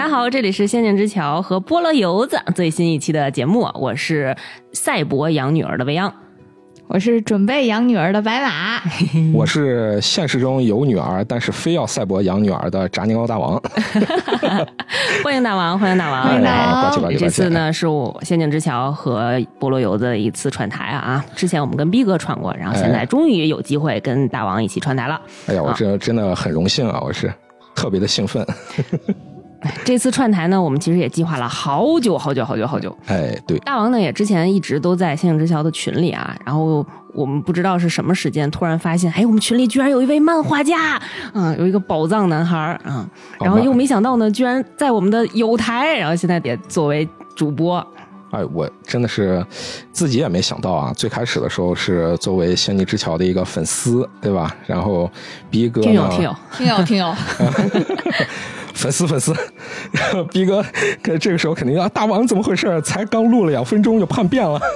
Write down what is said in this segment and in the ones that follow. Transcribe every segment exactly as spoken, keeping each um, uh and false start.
家好，这里是仙境之桥和菠萝油子最新一期的节目，我是赛博养女儿的未央， 我是准备养女儿的白马， 我是现实中有女儿但是非要赛博养女儿的炸年糕大王。 欢迎大王，欢迎大王， 欢迎大王。 哎、 这次呢是我仙境之桥和菠萝油子的一次串台啊，之前我们跟逼哥串过，然后现在终于有机会跟大王一起串台了。 哎呀，我这真的很荣幸啊，我是特别的兴奋。 这次串台呢，我们其实也计划了好久好久好久好久。 哎，对， 大王呢也之前一直都在仙境之桥的群里啊，然后我们不知道是什么时间突然发现，哎，我们群里居然有一位漫画家，嗯，有一个宝藏男孩，嗯，然后又没想到呢，居然在我们的有台，然后现在也作为主播。 哎，我真的是自己也没想到啊！最开始的时候是作为仙境之桥的一个粉丝，对吧？然后逼哥呢， 听友听友听友听友， 粉丝粉丝，然后逼哥这个时候肯定要大王怎么回事？才刚录了两分钟就叛变了。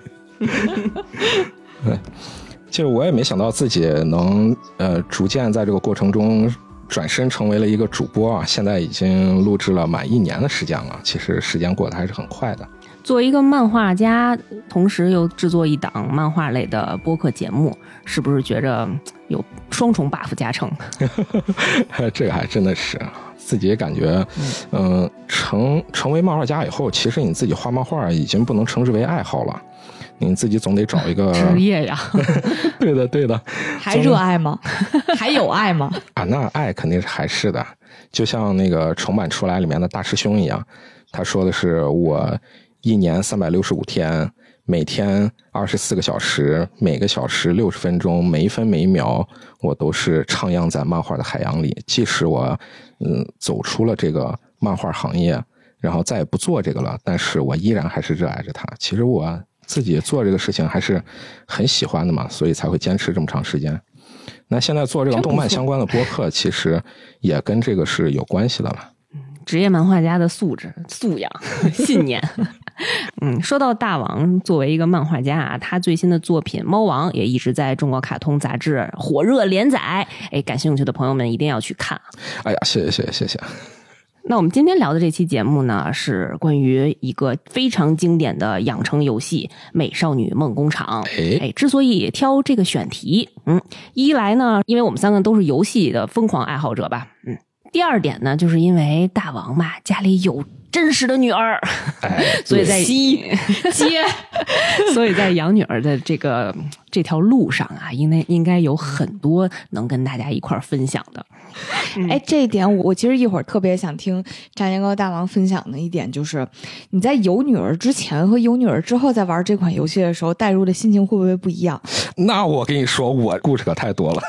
对，其实我也没想到自己能呃逐渐在这个过程中转身成为了一个主播啊！现在已经录制了满一年的时间了，其实时间过得还是很快的。 作为一个漫画家，同时又制作一档漫画类的播客节目，是不是觉着有双重 buff 加成？ 这个还真的是自己也感觉，嗯、呃，成成为漫画家以后，其实你自己画漫画已经不能称之为爱好了，你自己总得找一个职业呀。 对的，对的。 还热爱吗？还有爱吗？ 啊，那爱肯定是还是的，就像那个重版出来里面的大师兄一样，他说的是我一年三百六十五天，每天二十四个小时，每个小时六十分钟，每一分每一秒，我都是徜徉在漫画的海洋里。即使我嗯走出了这个漫画行业，然后再也不做这个了，但是我依然还是热爱着它。其实我自己做这个事情还是很喜欢的嘛，所以才会坚持这么长时间。那现在做这个动漫相关的播客，其实也跟这个是有关系的了。 职业漫画家的素质、素养、信念。嗯，说到大王作为一个漫画家啊，他最新的作品《猫王》也一直在中国卡通杂志火热连载，哎，感兴趣的朋友们一定要去看。 哎呀，谢谢谢谢谢谢。 那我们今天聊的这期节目呢，是关于一个非常经典的养成游戏《美少女梦工厂》。哎，之所以挑这个选题，嗯，一来呢，因为我们三个都是游戏的疯狂爱好者吧，嗯。第二点呢，就是因为大王嘛，家里有真实的女儿， 哎、 所以在接， 所以在养女儿的这个这条路上啊，应该应该有很多能跟大家一块儿分享的。 哎、嗯，这一点我其实一会儿特别想听炸年糕大王分享的一点，就是你在有女儿之前和有女儿之后在玩这款游戏的时候，带入的心情会不会不一样？ 那我跟你说，我故事可太多了。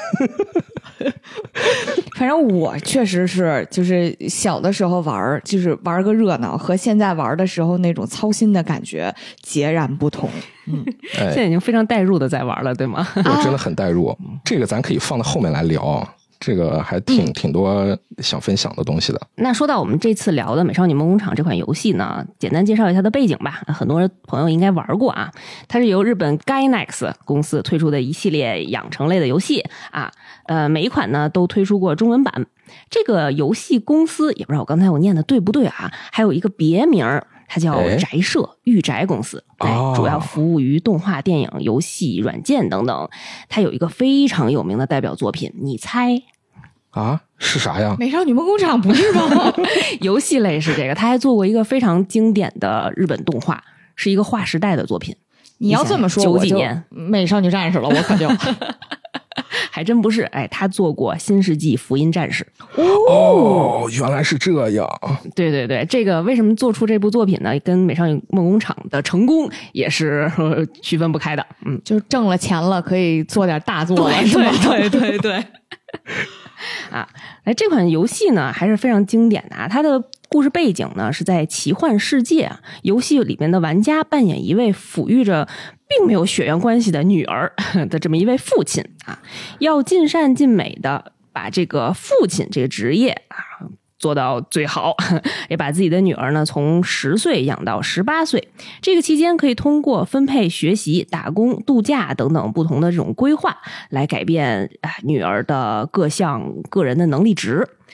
反正我确实是，就是小的时候玩，就是玩个热闹，和现在玩的时候那种操心的感觉截然不同。嗯， 哎、 现在已经非常代入的在玩了，对吗？ 我真的很代入，这个咱可以放到后面来聊。这个还挺、嗯、挺多想分享的东西的。 那说到我们这次聊的《美少女梦工厂》这款游戏呢，简单介绍一下它的背景吧。很多朋友应该玩过啊，它是由日本 Gainax 公司推出的一系列养成类的游戏啊。呃，每一款呢都推出过中文版。这个游戏公司也不知道我刚才我念的对不对啊，还有一个别名，它叫宅社御宅公司，哎，主要服务于动画、电影、游戏、软件等等。它有一个非常有名的代表作品，你猜啊？是啥呀？ 美少女梦工厂不是吗？ 游戏类是这个，他还做过一个非常经典的日本动画，是一个划时代的作品。 你要这么说， 九几年美少女战士了，我可就。 还真不是，哎，他做过《新世纪福音战士》。 哦，原来是这样。 对对对，这个为什么做出这部作品呢？跟《美少女梦工厂》的成功也是呵区分不开的。嗯， 就是挣了钱了，可以做点大作了， 对对对对对。啊，哎，这款游戏呢还是非常经典的啊，它的故事背景呢是在奇幻世界啊，游戏里面的玩家扮演一位抚育着并没有血缘关系的女儿的这么一位父亲啊，要尽善尽美的把这个父亲这个职业啊做到最好，也把自己的女儿呢从十岁养到十八岁。这个期间可以通过分配学习、打工、度假等等不同的这种规划来改变女儿的各项个人的能力值。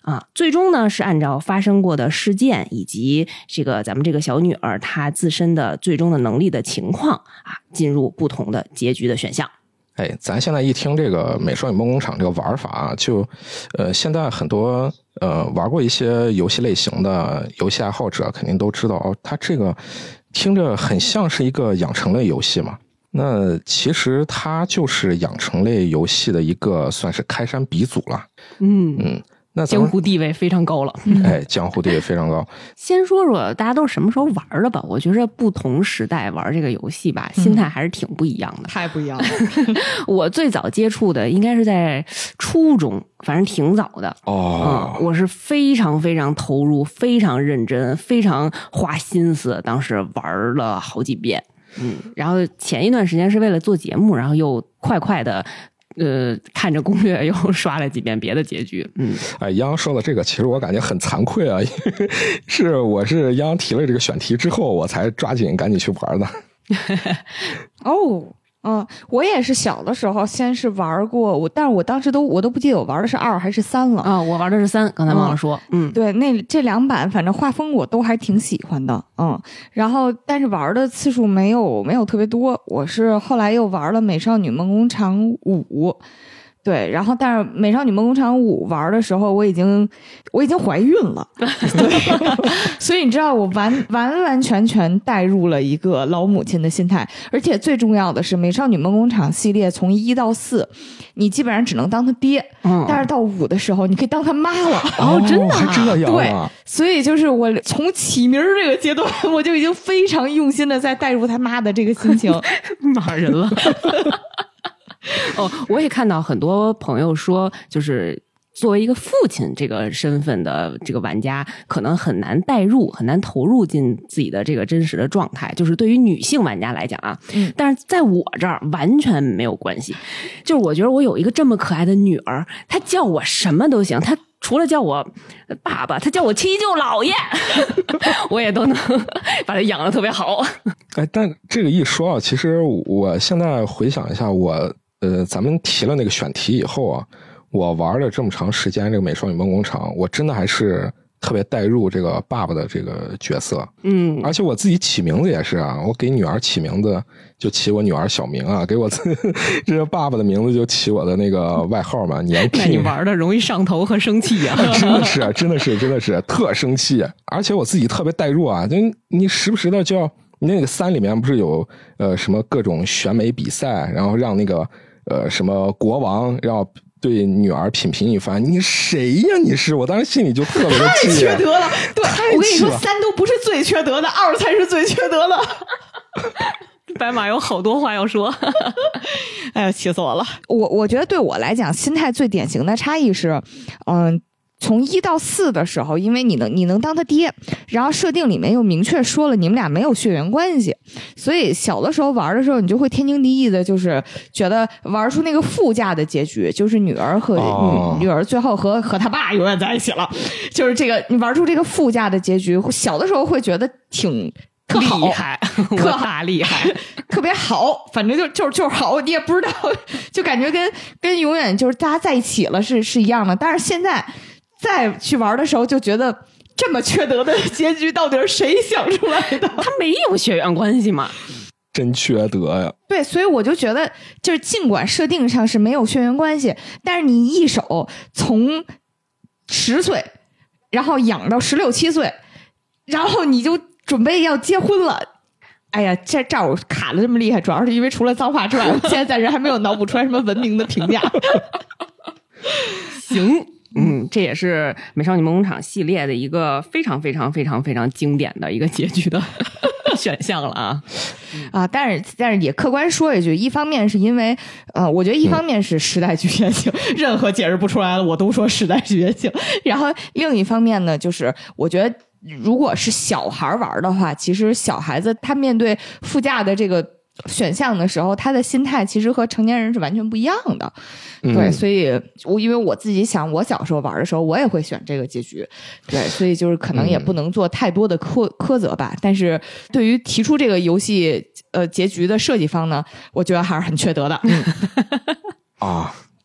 啊，最终呢是按照发生过的事件以及这个咱们这个小女儿她自身的最终的能力的情况啊，进入不同的结局的选项。 哎，咱现在一听这个美少女梦工厂这个玩法啊，就呃现在很多呃玩过一些游戏类型的游戏爱好者肯定都知道哦，它这个听着很像是一个养成类游戏嘛。那其实它就是养成类游戏的一个算是开山鼻祖了。 嗯嗯，那江湖地位非常高了。 哎，江湖地位非常高。 先说说大家都是什么时候玩的吧。我觉得不同时代玩这个游戏吧，心态还是挺不一样的。 太不一样了。 我最早接触的应该是在初中，反正挺早的。 哦、 嗯，我是非常非常投入，非常认真，非常花心思，当时玩了好几遍。嗯，然后前一段时间是为了做节目，然后又快快的呃看着攻略又刷了几遍别的结局。嗯， 哎，央央说的这个其实我感觉很惭愧啊，因为是我是央央提了这个选题之后我才抓紧赶紧去玩的。 哦，嗯，我也是小的时候先是玩过，我但是我当时都我都不记得我玩的是二还是三了啊，我玩的是三，刚才忘了说。嗯， 对，那这两版反正画风我都还挺喜欢的，嗯，然后但是玩的次数没有没有特别多，我是后来又玩了《美少女梦工厂五》。对，然后但是《美少女梦工厂五》玩的时候，我已经我已经怀孕了，对，所以你知道，我完完完全全带入了一个老母亲的心态，而且最重要的是，《美少女梦工厂》系列从一到四，你基本上只能当他爹，嗯，但是到五的时候，你可以当他妈了。 哦，真的、啊、 还这样啊？ 对，所以就是我从起名这个阶段，我就已经非常用心的在带入他妈的这个心情， 骂人了。哦，我也看到很多朋友说，就是作为一个父亲这个身份的这个玩家，可能很难带入，很难投入进自己的这个真实的状态。就是对于女性玩家来讲啊，嗯，但是在我这儿完全没有关系。就是我觉得我有一个这么可爱的女儿，她叫我什么都行，她除了叫我爸爸，她叫我七舅姥爷，我也都能把她养得特别好。 哎，但这个一说啊，其实我现在回想一下，我。呃，咱们提了那个选题以后啊，我玩了这么长时间这个美少女梦工厂，我真的还是特别带入这个爸爸的这个角色。嗯，而且我自己起名字也是啊，我给女儿起名字就起我女儿小名啊，给我这个爸爸的名字就起我的那个外号嘛，年聘。 那你玩的容易上头和生气啊。 真的是真的是真的是特生气，而且我自己特别带入啊，就你时不时的就要，那个三里面不是有呃什么各种选美比赛，然后让那个呃，什么国王要对女儿品评一番？你谁呀？你是？我当时心里就特别的气， 太缺德了。对，我跟你说，三都不是最缺德的，二才是最缺德的。 白马有好多话要说， 哎呀，气死我了！我我觉得对我来讲，心态最典型的差异是，嗯。从一到四的时候，因为你能你能当他爹，然后设定里面又明确说了你们俩没有血缘关系，所以小的时候玩的时候，你就会天经地义的，就是觉得玩出那个附加的结局，就是女儿和、哦、女女儿最后和和他爸永远在一起了，就是这个你玩出这个附加的结局，小的时候会觉得挺特好， 厉害，特大厉害， 特别好，反正就就就是好，你也不知道，就感觉跟跟永远就是大家在一起了是是一样的，但是现在。再去玩的时候就觉得这么缺德的结局到底是谁想出来的？ 他没有血缘关系嘛， 真缺德呀！ 对，所以我就觉得，就是尽管设定上是没有血缘关系，但是你一手从十岁，然后养到十六七岁，然后你就准备要结婚了。哎呀，这这我卡的这么厉害，主要是因为除了脏话之外，我现在暂时还没有脑补出来什么文明的评价。 行。嗯，这也是美少女梦工厂系列的一个非常非常非常非常经典的一个结局的选项了啊啊！但是但是也客观说一句，一方面是因为呃，我觉得一方面是时代局限性，嗯、任何解释不出来的我都说时代局限性。然后另一方面呢，就是我觉得如果是小孩玩的话，其实小孩子他面对附加的这个。选项的时候，他的心态其实和成年人是完全不一样的，嗯、对，所以我因为我自己想，我小时候玩的时候，我也会选这个结局，对，所以就是可能也不能做太多的苛苛责吧。但是对于提出这个游戏呃结局的设计方呢，我觉得还是很缺德的。嗯、 啊，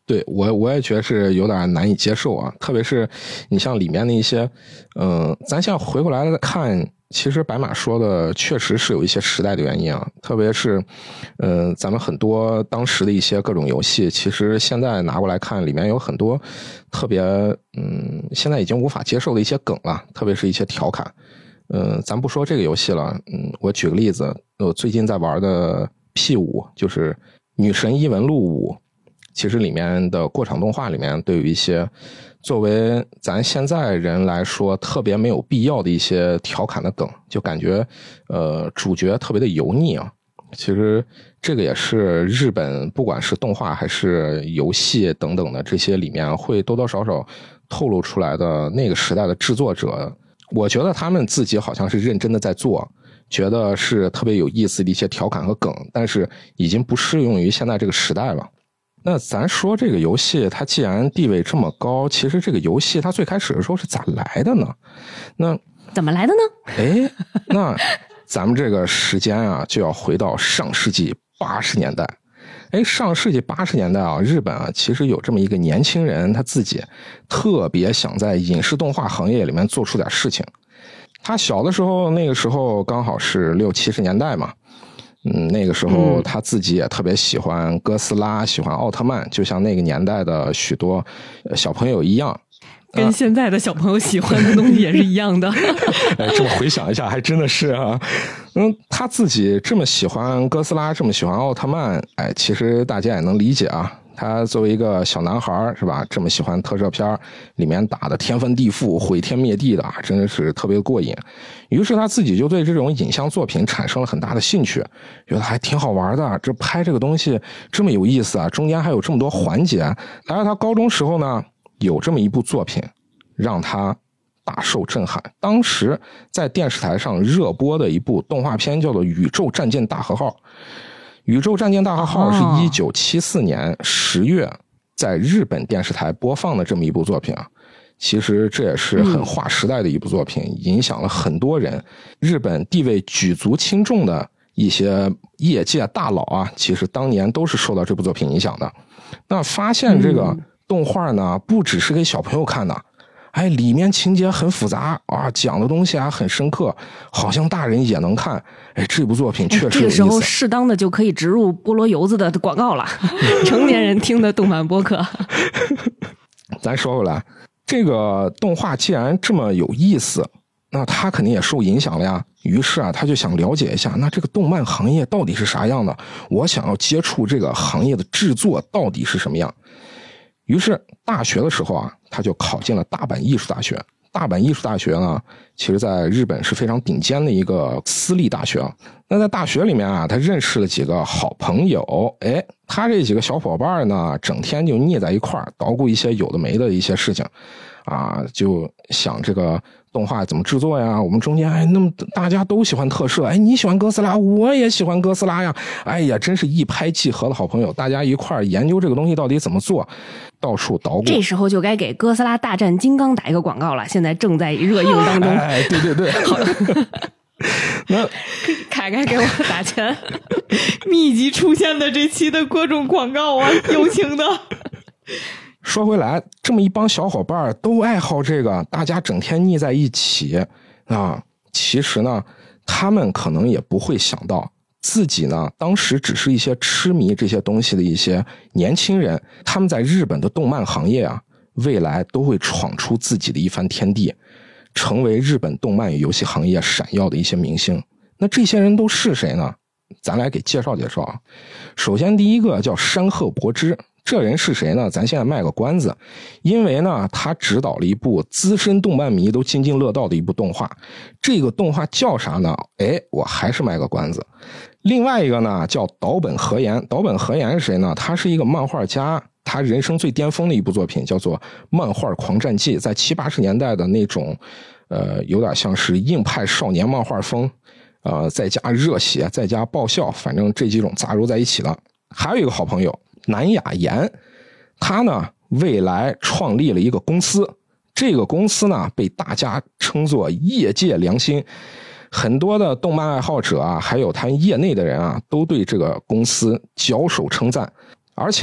对，我我也觉得是有点难以接受啊，特别是你像里面的一些，嗯、呃，咱现在回过来看，其实白马说的确实是有一些时代的原因啊，特别是，嗯、呃，咱们很多当时的一些各种游戏，其实现在拿过来看，里面有很多特别，嗯，现在已经无法接受的一些梗了，特别是一些调侃。嗯、呃，咱不说这个游戏了，嗯，我举个例子，我最近在玩的 P 五，就是《女神异闻录五》。其实里面的过场动画里面都有一些作为咱现在人来说特别没有必要的一些调侃的梗，就感觉呃主角特别的油腻啊。其实这个也是日本不管是动画还是游戏等等的这些里面会多多少少透露出来的那个时代的制作者，我觉得他们自己好像是认真的在做，觉得是特别有意思的一些调侃和梗，但是已经不适用于现在这个时代了。那咱说这个游戏它既然地位这么高，其实这个游戏它最开始的时候是咋来的呢？那怎么来的呢？ 哎，那咱们这个时间啊就要回到上世纪八十年代。哎，上世纪八十年代啊，日本啊其实有这么一个年轻人，他自己特别想在影视动画行业里面做出点事情。他小的时候，那个时候刚好是六七十年代嘛。嗯，那个时候他自己也特别喜欢哥斯拉，喜欢奥特曼，就像那个年代的许多小朋友一样， 跟现在的小朋友喜欢的东西也是一样的。 哎，这么回想一下，还真的是啊。嗯，他自己这么喜欢哥斯拉，这么喜欢奥特曼，哎，其实大家也能理解啊。他作为一个小男孩是吧，这么喜欢特摄片，里面打的天翻地覆毁天灭地的啊，真的是特别过瘾。于是他自己就对这种影像作品产生了很大的兴趣，觉得还挺好玩的，这拍这个东西这么有意思啊，中间还有这么多环节。来到他高中时候呢，有这么一部作品让他大受震撼。当时在电视台上热播的一部动画片叫做《宇宙战舰大和号》。宇宙战舰大和号是一九七四年十月在日本电视台播放的这么一部作品啊，其实这也是很划时代的一部作品，嗯、影响了很多人。日本地位举足轻重的一些业界大佬啊，其实当年都是受到这部作品影响的。那发现这个动画呢，不只是给小朋友看的。哎，里面情节很复杂啊，讲的东西啊很深刻，好像大人也能看。哎，这部作品确实有意思。 这个时候适当的就可以植入菠萝油子的广告了，成年人听的动漫播客。 咱说回来，这个动画既然这么有意思，那他肯定也受影响了呀。于是啊，他就想了解一下，那这个动漫行业到底是啥样的？我想要接触这个行业的制作到底是什么样。于是大学的时候啊，他就考进了大阪艺术大学。大阪艺术大学呢，其实在日本是非常顶尖的一个私立大学啊。那在大学里面啊，他认识了几个好朋友。哎，他这几个小伙伴呢，整天就腻在一块儿，捣鼓一些有的没的一些事情啊，就想这个动画怎么制作呀？我们中间哎，那么大家都喜欢特摄，哎，你喜欢哥斯拉，我也喜欢哥斯拉呀，哎呀，真是一拍即合的好朋友，大家一块儿研究这个东西到底怎么做，到处捣鼓。 这时候就该给哥斯拉大战金刚打一个广告了，现在正在热映当中。 哎，对对对，好。那凯凯给我打钱， 密集出现的这期的各种广告啊，友情的。 说回来，这么一帮小伙伴都爱好这个，大家整天腻在一起啊。其实呢，他们可能也不会想到，自己呢当时只是一些痴迷这些东西的一些年轻人，他们在日本的动漫行业啊，未来都会闯出自己的一番天地，成为日本动漫与游戏行业闪耀的一些明星。那这些人都是谁呢？咱来给介绍介绍啊。首先第一个叫山贺博之。这人是谁呢？咱现在卖个关子，因为呢，他指导了一部资深动漫迷都津津乐道的一部动画，这个动画叫啥呢？哎，我还是卖个关子。另外一个呢，叫岛本和彦。岛本和彦是谁呢？他是一个漫画家，他人生最巅峰的一部作品叫做《漫画狂战记》，在七八十年代的那种，呃，有点像是硬派少年漫画风，呃，再加热血，再加爆笑，反正这几种杂糅在一起了。还有一个好朋友。南雅言，他呢未来创立了一个公司，这个公司呢被大家称作业界良心，很多的动漫爱好者啊，还有他业内的人啊，都对这个公司脚手称赞。而且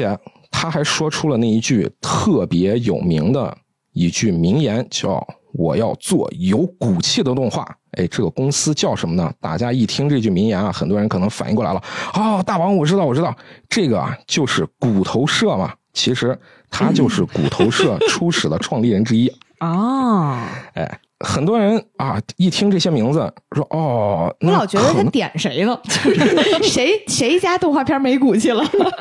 他还说出了那一句特别有名的一句名言，叫我要做有骨气的动画。哎，这个公司叫什么呢？大家一听这句名言啊，很多人可能反应过来了。哦，大王，我知道我知道，这个啊就是骨头社嘛。其实他就是骨头社初始的创立人之一。 哦， 哎，很多人啊一听这些名字说哦， 我老觉得他点谁了，就是谁谁家动画片没骨气了。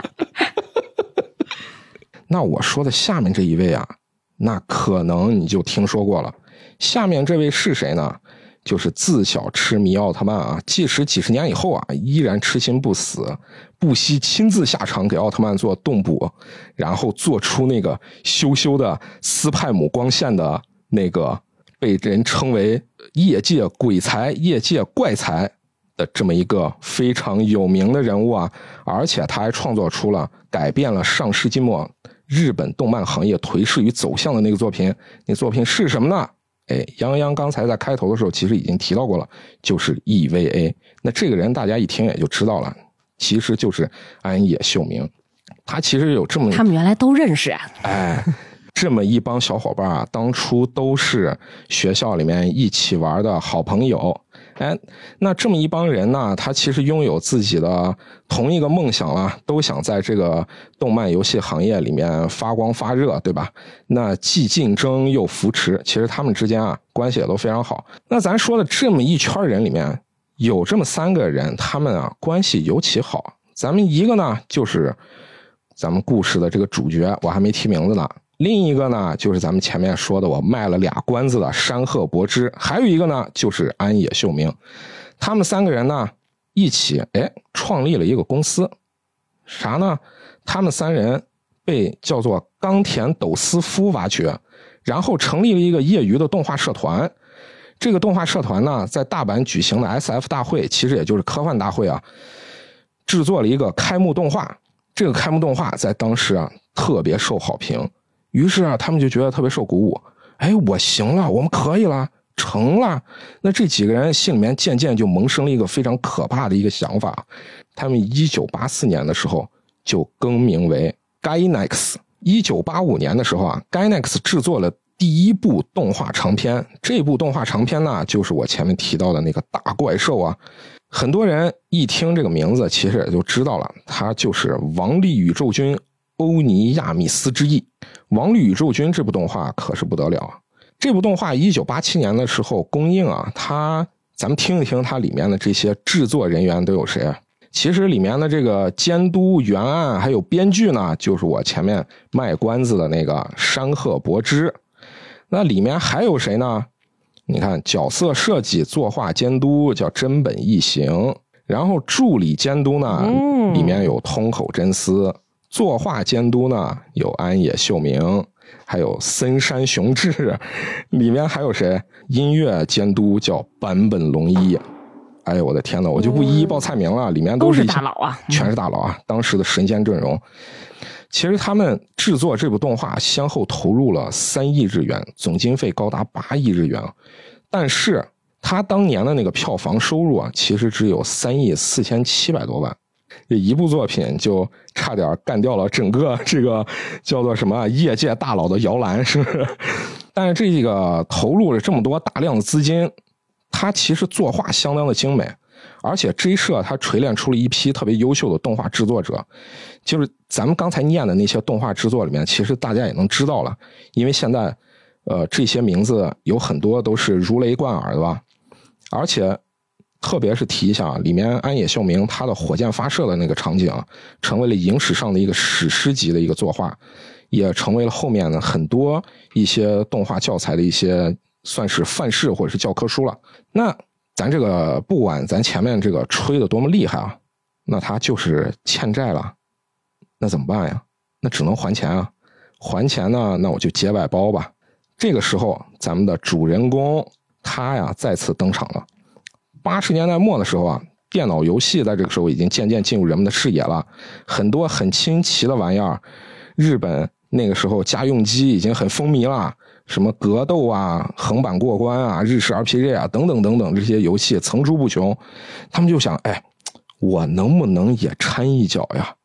那我说的下面这一位啊，那可能你就听说过了。下面这位是谁呢？就是自小痴迷奥特曼啊，即使几十年以后啊，依然痴心不死，不惜亲自下场给奥特曼做动捕，然后做出那个羞羞的斯派姆光线的那个被人称为业界鬼才、业界怪才的这么一个非常有名的人物啊。而且他还创作出了改变了上世纪末日本动漫行业颓势与走向的那个作品。那作品是什么呢？哎，泱泱刚才在开头的时候其实已经提到过了，就是 E V A。 那这个人大家一听也就知道了，其实就是安野秀明。他其实有这么， 他们原来都认识啊。 哎，这么一帮小伙伴啊，当初都是学校里面一起玩的好朋友。哎，那这么一帮人呢，他其实拥有自己的同一个梦想啦，都想在这个动漫游戏行业里面发光发热，对吧？那既竞争又扶持，其实他们之间啊关系也都非常好。那咱说的这么一圈人里面，有这么三个人，他们啊关系尤其好。咱们一个呢就是咱们故事的这个主角，我还没提名字呢。另一个呢就是咱们前面说的我卖了俩关子的山鹤博之，还有一个呢就是安野秀明。他们三个人呢一起哎创立了一个公司，啥呢？他们三人被叫做冈田斗司夫挖掘，然后成立了一个业余的动画社团。这个动画社团呢在大阪举行的 S F 大会，其实也就是科幻大会啊，制作了一个开幕动画。这个开幕动画在当时啊特别受好评，于是啊他们就觉得特别受鼓舞。哎，我行了，我们可以了，成了。那这几个人心里面渐渐就萌生了一个非常可怕的一个想法，他们一九八四年的时候就更名为 Gainax。 一九八五年的时候啊 Gainax 制作了第一部动画长片，这部动画长片呢就是我前面提到的那个大怪兽啊。很多人一听这个名字其实也就知道了，它就是王力宇宙军欧尼亚米斯之翼。王力宇宙军这部动画可是不得了啊！这部动画一九八七年的时候公映啊，它咱们听一听它里面的这些制作人员都有谁啊？其实里面的这个监督、原案还有编剧呢，就是我前面卖关子的那个山鹤博之。那里面还有谁呢？你看，角色设计、作画监督叫真本义行，然后助理监督呢， 嗯、 里面有通口真司，作画监督呢有安野秀明，还有森山雄志，里面还有谁？音乐监督叫坂本龙一。哎呦我的天哪，我就不一一报菜名了，里面都是都是大佬啊， 全是大佬啊，当时的神仙阵容。其实他们制作这部动画先后投入了三亿日元，总经费高达八亿日元，但是他当年的那个票房收入啊，其实只有三亿四千七百多万，这一部作品就差点干掉了整个这个叫做什么业界大佬的摇篮，是不是？但是这个投入了这么多大量的资金，他其实作画相当的精美。而且 J 社它锤炼出了一批特别优秀的动画制作者，就是咱们刚才念的那些动画制作里面，其实大家也能知道了，因为现在呃这些名字有很多都是如雷贯耳的吧。而且特别是提一下，里面安野秀明他的火箭发射的那个场景成为了影史上的一个史诗级的一个作画，也成为了后面的很多一些动画教材的一些算是范式或者是教科书了。那咱这个不管咱前面这个吹的多么厉害啊，那他就是欠债了，那怎么办呀？那只能还钱啊！还钱呢，那我就接外包吧。这个时候，咱们的主人公他呀再次登场了。八十年代末的时候啊，电脑游戏在这个时候已经渐渐进入人们的视野了，很多很新奇的玩意儿，日本那个时候家用机已经很风靡了。什么格斗啊、横版过关啊、日式 R P G 啊等等等等，这些游戏层出不穷。他们就想，哎，我能不能也掺一脚呀？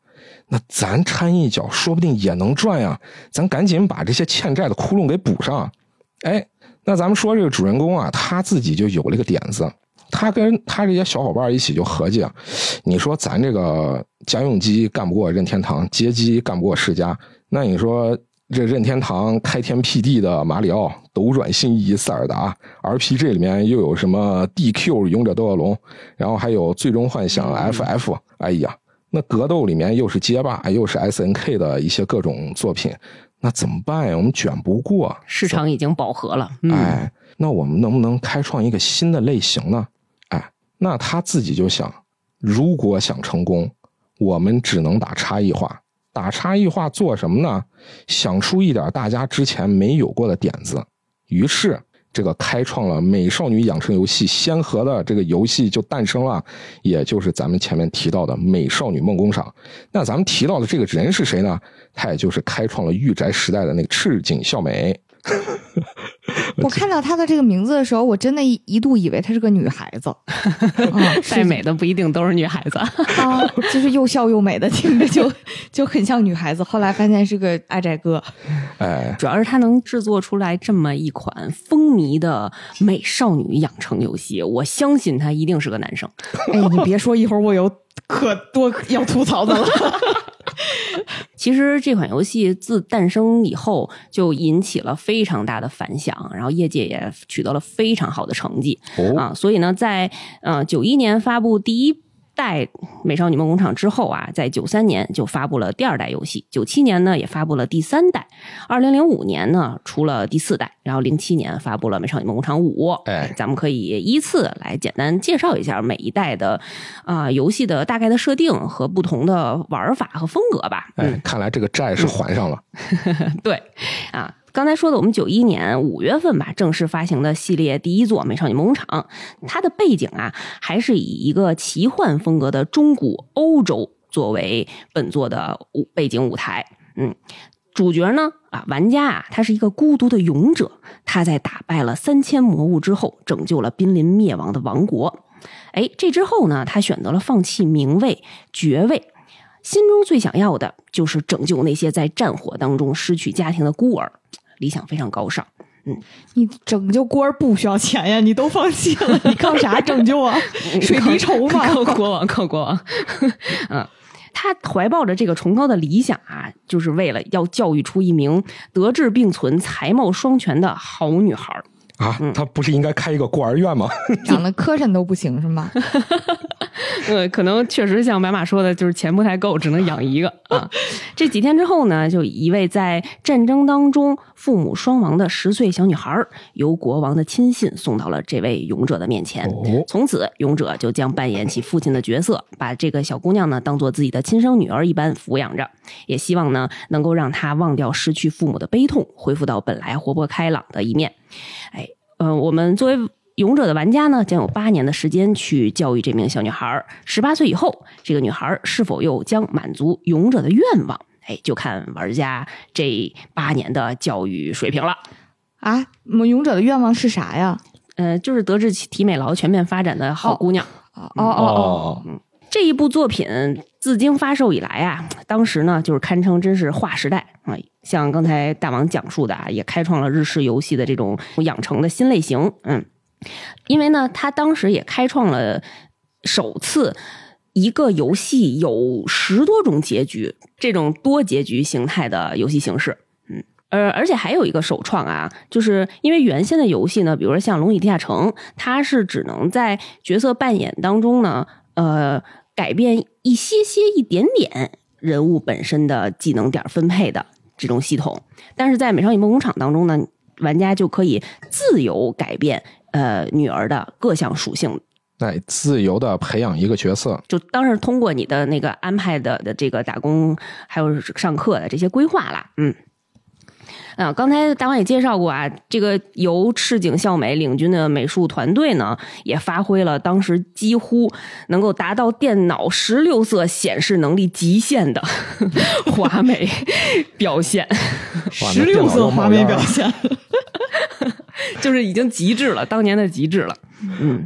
那咱掺一脚说不定也能赚呀，咱赶紧把这些欠债的窟窿给补上。哎，那咱们说这个主人公啊，他自己就有了个点子，他跟他这些小伙伴一起就合计啊，你说咱这个家用机干不过任天堂，街机干不过世嘉，那你说这任天堂开天辟地的马里奥，斗转星移塞尔达 R P G 里面又有什么 D Q 勇者斗恶龙，然后还有最终幻想 F F， 哎呀，那格斗里面又是街霸又是 S N K 的一些各种作品，那怎么办呀？我们卷不过， 市场已经饱和了。 嗯、哎，那我们能不能开创一个新的类型呢？哎，那他自己就想，如果想成功，我们只能打差异化。打差异化做什么呢？想出一点大家之前没有过的点子。于是这个开创了美少女养成游戏先河的这个游戏就诞生了，也就是咱们前面提到的美少女梦工厂。那咱们提到的这个人是谁呢？他也就是开创了御宅时代的那个赤井孝美。 我看到她的这个名字的时候，我真的一度以为她是个女孩子。 嗯、再美的不一定都是女孩子啊，就是又笑又美的，听着就就很像女孩子。后来发现是个阿宅哥。 哎， 主要是他能制作出来这么一款风靡的美少女养成游戏，我相信他一定是个男生。 哎，你别说，一会儿我有可多要吐槽的了。 其实这款游戏自诞生以后就引起了非常大的反响，然后业界也取得了非常好的成绩、哦、啊，所以呢，在呃九一年发布第一代美少女梦工厂之后啊，在九三年就发布了第二代游戏，九七年呢也发布了第三代，二零零五年呢出了第四代，然后零七年发布了美少女梦工厂五。哎，咱们可以依次来简单介绍一下每一代的啊、呃、游戏的大概的设定和不同的玩法和风格吧。 哎，嗯、看来这个债是还上了。 嗯、对啊。刚才说的我们九一年五月份吧正式发行的系列第一作美少女梦工厂，它的背景啊还是以一个奇幻风格的中古欧洲作为本作的背景舞台。嗯，主角呢啊玩家啊他是一个孤独的勇者，他在打败了三千魔物之后拯救了濒临灭亡的王国。哎，这之后呢他选择了放弃名位爵位，心中最想要的就是拯救那些在战火当中失去家庭的孤儿，理想非常高尚。嗯， 你拯救孤儿不需要钱呀，你都放弃了，你靠啥拯救啊？水滴筹嘛， 靠国王，靠国王。嗯，他怀抱着这个崇高的理想啊，就是为了要教育出一名德智并存、才貌双全的好女孩。 啊，他不是应该开一个孤儿院吗？ 长得磕碜都不行是吗？ 呃，可能确实像白马说的，就是钱不太够，只能养一个啊。这几天之后呢，就一位在战争当中父母双亡的十岁小女孩，由国王的亲信送到了这位勇者的面前。哦、从此，勇者就将扮演起父亲的角色，把这个小姑娘呢当做自己的亲生女儿一般抚养着，也希望呢能够让她忘掉失去父母的悲痛，恢复到本来活泼开朗的一面。哎，呃，我们作为勇者的玩家呢，将有八年的时间去教育这名小女孩。十八岁以后，这个女孩是否又将满足勇者的愿望？哎，就看玩家这八年的教育水平了。 啊，勇者的愿望是啥呀？ 呃，就是德智体美劳全面发展的好姑娘。 哦哦哦哦。 嗯，这一部作品自经发售以来啊，当时呢就是堪称真是划时代啊。像刚才大王讲述的啊，也开创了日式游戏的这种养成的新类型。嗯，因为呢，他当时也开创了首次一个游戏有十多种结局这种多结局形态的游戏形式。嗯，呃，而且还有一个首创啊，就是因为原先的游戏呢，比如说像《龙与地下城》，它是只能在角色扮演当中呢，呃，改变一些些一点点人物本身的技能点分配的这种系统，但是在美少女梦工厂当中呢，玩家就可以自由改变呃女儿的各项属性， 哎，自由的培养一个角色， 就当然通过你的那个安排的的这个打工还有上课的这些规划啦。嗯。啊，刚才大王也介绍过啊，这个由赤井孝美领军的美术团队呢，也发挥了当时几乎能够达到电脑十六色显示能力极限的华美表现。 十六色华美表现， 就是已经极致了，当年的极致了。嗯。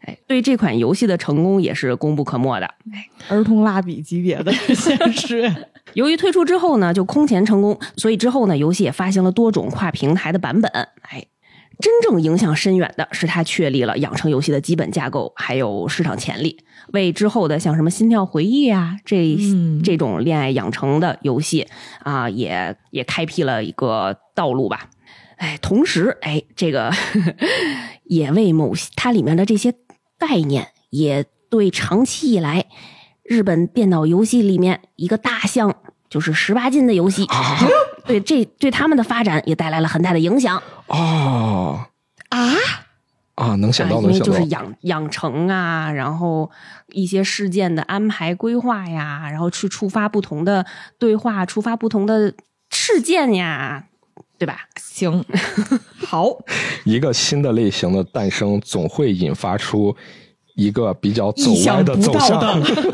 哎，对这款游戏的成功也是功不可没的。 哎，儿童蜡笔级别的现实。 由于推出之后呢，就空前成功，所以之后呢，游戏也发行了多种跨平台的版本。哎，真正影响深远的是它确立了养成游戏的基本架构，还有市场潜力，为之后的像什么心跳回忆啊，这、嗯、这种恋爱养成的游戏啊，也也开辟了一个道路吧。哎，同时，哎，这个呵呵也为某它里面的这些概念，也对长期以来日本电脑游戏里面一个大项，就是十八禁的游戏，啊、对这对他们的发展也带来了很大的影响。 哦啊啊，能想到， 啊、 能想到， 就是养养成啊，然后一些事件的安排规划呀，然后去触发不同的对话，触发不同的事件呀。对吧？ 行，好， 一个新的类型的诞生，总会引发出一个比较走歪的走向。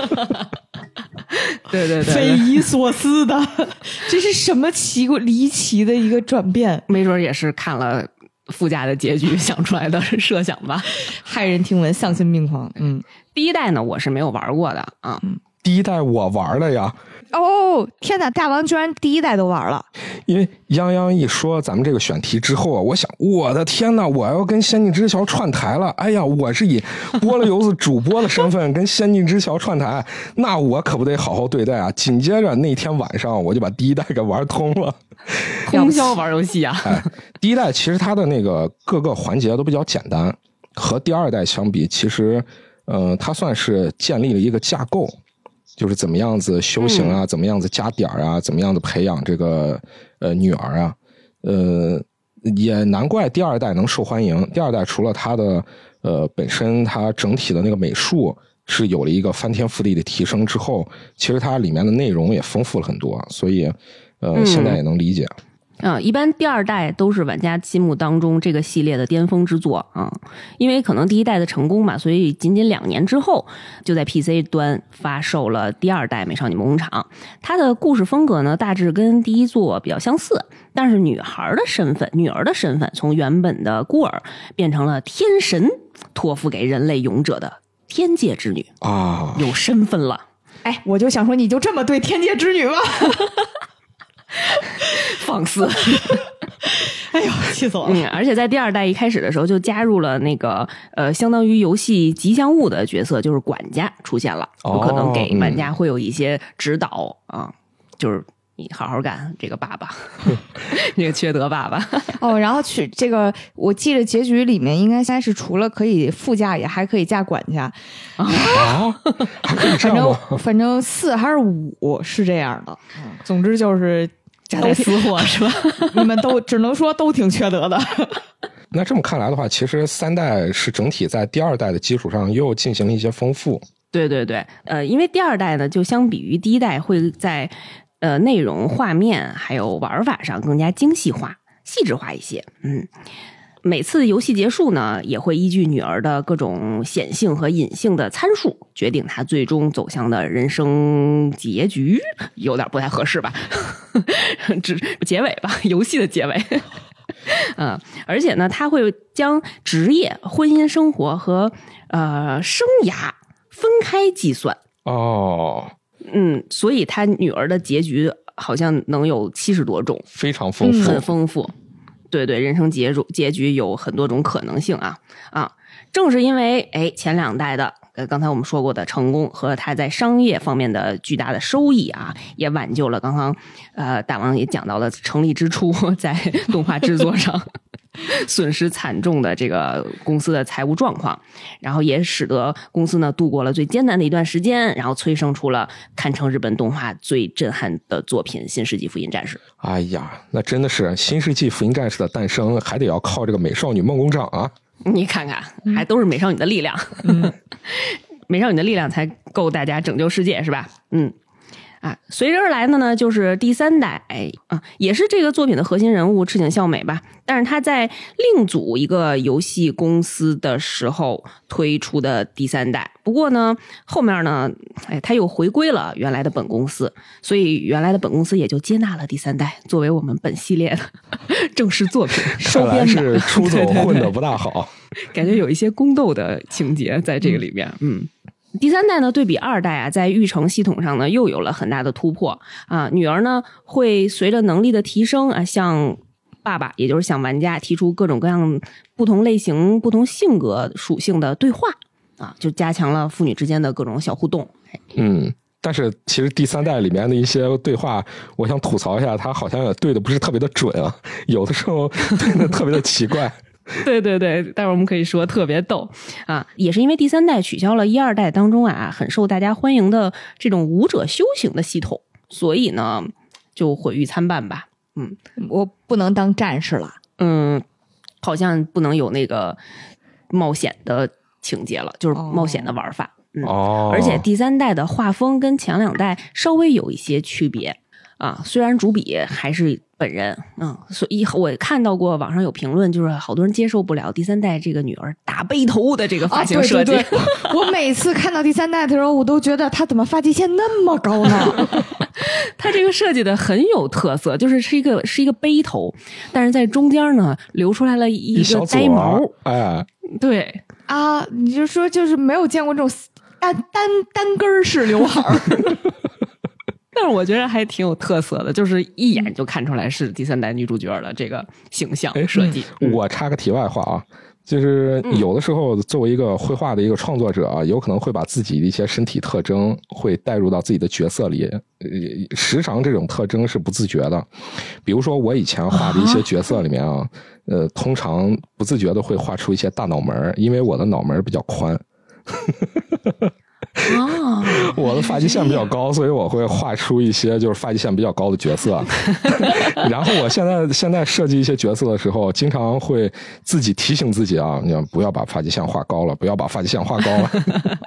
对对对， 匪夷所思的，这是什么奇怪离奇的一个转变？ 没准也是看了附加的结局想出来的设想吧。 骇人听闻，丧心病狂。嗯， 第一代呢，我是没有玩过的啊。 嗯， 第一代我玩了呀。 哦，天哪！大王居然第一代都玩了。 因为泱泱一说咱们这个选题之后啊，我想，我的天哪，我要跟仙境之桥串台了！哎呀，我是以菠萝油子主播的身份跟仙境之桥串台，那我可不得好好对待啊！紧接着那天晚上，我就把第一代给玩通了， 通宵玩游戏啊！ 哎，第一代其实它的那个各个环节都比较简单，和第二代相比，其实，呃，它算是建立了一个架构。就是怎么样子修行啊、嗯、怎么样子加点啊，怎么样子培养这个呃女儿啊，呃也难怪第二代能受欢迎。第二代除了它的呃本身它整体的那个美术是有了一个翻天覆地的提升之后，其实它里面的内容也丰富了很多，所以呃、嗯、现在也能理解。 嗯，一般第二代都是玩家心目当中这个系列的巅峰之作啊、嗯，因为可能第一代的成功嘛，所以仅仅两年之后就在 P C 端发售了第二代《美少女梦工厂》。它的故事风格呢，大致跟第一作比较相似，但是女孩的身份，女儿的身份从原本的孤儿变成了天神托付给人类勇者的天界之女啊， 有身份了。 哎，我就想说，你就这么对天界之女吗？ 放肆！ 哎呦，气死我了！ 嗯，而且在第二代一开始的时候就加入了那个呃，相当于游戏吉祥物的角色，就是管家出现了，有可能给玩家会有一些指导啊、哦嗯，就是你好好干，这个爸爸，这个缺德爸爸。 哦，然后去这个，我记得结局里面应该先是除了可以副驾，也还可以驾管家啊，还可以这样吗？ 反正反正四还是五是这样的。嗯，总之就是都私货是吧？ 你们都只能说都挺缺德的。 那这么看来的话，其实三代是整体在第二代的基础上又进行了一些丰富。 对对对，呃，因为第二代呢，就相比于第一代会在呃内容、画面还有玩法上更加精细化、细致化一些。嗯，每次游戏结束呢，也会依据女儿的各种显性和隐性的参数，决定她最终走向的人生结局，有点不太合适吧？只结尾吧，游戏的结尾。嗯，而且呢，他会将职业、婚姻生活和呃生涯分开计算。 哦， 嗯，所以他女儿的结局好像能有七十多种， 非常丰富， 很丰富。对对，人生结局结局有很多种可能性啊啊！正是因为哎前两代的呃刚才我们说过的成功和他在商业方面的巨大的收益啊，也挽救了刚刚呃大王也讲到了成立之初在动画制作上损失惨重的这个公司的财务状况，然后也使得公司呢度过了最艰难的一段时间，然后催生出了堪称日本动画最震撼的作品《新世纪福音战士》。 哎呀，那真的是新世纪福音战士的诞生还得要靠这个美少女梦工厂啊！ 你看看，还都是美少女的力量，嗯，美少女的力量才够大家拯救世界，是吧？嗯。啊，随之而来的呢，就是第三代，哎啊，也是这个作品的核心人物赤井孝美吧。但是他在另组一个游戏公司的时候推出的第三代。不过呢，后面呢，哎，他又回归了原来的本公司，所以原来的本公司也就接纳了第三代作为我们本系列的正式作品收看来编的， 是出走混的不大好， 感觉有一些宫斗的情节在这个里面。嗯。嗯第三代呢，对比二代啊，在育成系统上呢，又有了很大的突破啊。女儿呢，会随着能力的提升啊，向爸爸，也就是向玩家提出各种各样不同类型、不同性格属性的对话啊，就加强了父女之间的各种小互动。 嗯。但是其实第三代里面的一些对话，我想吐槽一下，他好像也对的不是特别的准啊，有的时候对的特别的奇怪。 对对对，待会儿我们可以说特别逗啊，也是因为第三代取消了一二代当中啊很受大家欢迎的这种武者修行的系统，所以呢就毁誉参半吧。嗯， 我不能当战士了。 嗯，好像不能有那个冒险的情节了，就是冒险的玩法。嗯、 哦， 而且第三代的画风跟前两代稍微有一些区别啊，虽然主笔还是本人，嗯，所以我看到过网上有评论，就是好多人接受不了第三代这个女儿大背头的这个发型设计。 啊、对对对我每次看到第三代的时候，我都觉得她怎么发际线那么高呢？ 她这个设计的很有特色，就是是一个是一个背头，但是在中间呢留出来了一个呆毛。 哎， 对啊，你就说就是没有见过这种单单单根式刘海儿。 但是我觉得还挺有特色的，就是一眼就看出来是第三代女主角的这个形象设计。 嗯、我插个题外话啊，就是有的时候作为一个绘画的一个创作者啊，有可能会把自己的一些身体特征会带入到自己的角色里，呃，时常这种特征是不自觉的。比如说我以前画的一些角色里面啊，呃，通常不自觉的会画出一些大脑门，因为我的脑门比较宽。 哦， 我的发际线比较高，所以我会画出一些就是发际线比较高的角色。然后我现在现在设计一些角色的时候，经常会自己提醒自己啊，你不要把发际线画高了，不要把发际线画高了。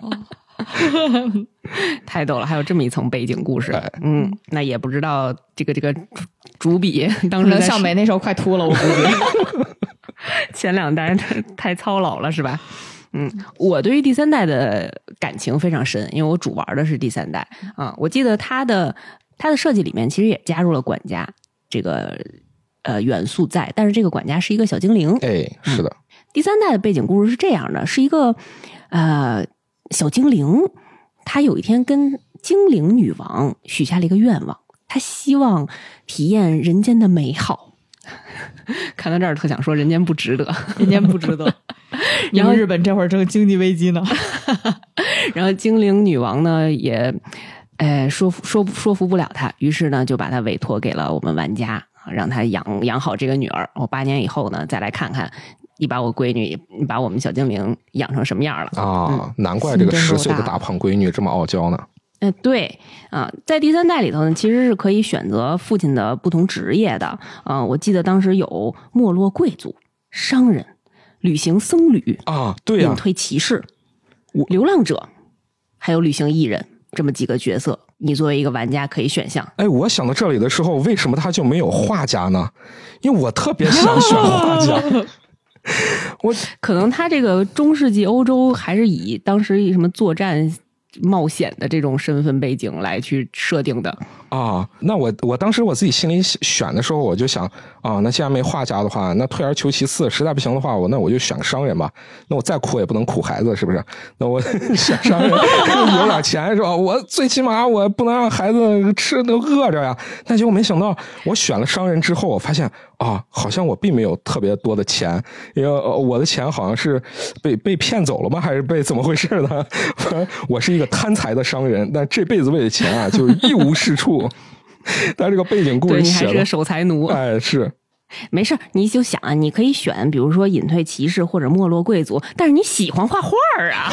太逗了，还有这么一层背景故事。嗯，那也不知道这个这个主笔当时向美那时候快秃了，我估计前两代太操劳了，是吧？嗯，我对于第三代的感情非常深，因为我主玩的是第三代啊。我记得它的它的设计里面其实也加入了管家这个呃元素在，但是这个管家是一个小精灵。 哎，是的。嗯、 第三代的背景故事是这样的，是一个呃小精灵，他有一天跟精灵女王许下了一个愿望，他希望体验人间的美好。看到这儿特想说人间不值得， 人间不值得。然后日本这会儿正经济危机呢。 然后精灵女王呢也呃说服说说服不了他，于是呢就把他委托给了我们玩家，让他养养好这个女儿。我八年以后呢再来看看你把我闺女你把我们小精灵养成什么样了啊、嗯、难怪这个十岁的大胖闺女这么傲娇呢。 呃，对啊，在第三代里头呢，其实是可以选择父亲的不同职业的啊。我记得当时有没落贵族、商人、旅行僧侣啊，对呀、 隐退骑士、流浪者，还有旅行艺人这么几个角色，你作为一个玩家可以选项。 哎，我想到这里的时候，为什么他就没有画家呢？因为我特别想选画家。我可能他这个中世纪欧洲还是以当时以什么作战冒险的这种身份背景来去设定的啊。那我我当时我自己心里选的时候，我就想啊，那既然没画家的话，那退而求其次，实在不行的话，我那我就选个商人吧。那我再苦也不能苦孩子，是不是？那我选商人，有点钱是吧？我最起码我不能让孩子吃的饿着呀。但结果没想到，我选了商人之后，我发现啊，好像我并没有特别多的钱，因为我的钱好像是被被骗走了吗？还是被怎么回事呢？我是一个贪财的商人，但这辈子为了钱啊，就是一无是处。但这个背景故事写了， 对，你还是个守财奴。 哎，是。 没事，你就想啊，你可以选，比如说隐退骑士或者没落贵族，但是你喜欢画画啊。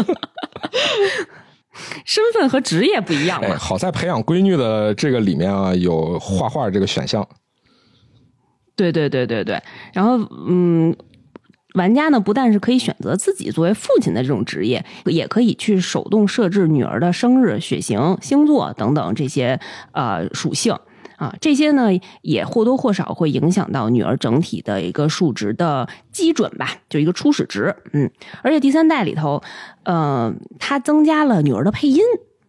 身份和职业不一样嘛。 哎，好在培养闺女的这个里面啊，有画画这个选项。 对对对对对，然后嗯，玩家呢不但是可以选择自己作为父亲的这种职业，也可以去手动设置女儿的生日、血型、星座等等这些呃属性啊，这些呢也或多或少会影响到女儿整体的一个数值的基准吧，就一个初始值。嗯，而且第三代里头，呃，它增加了女儿的配音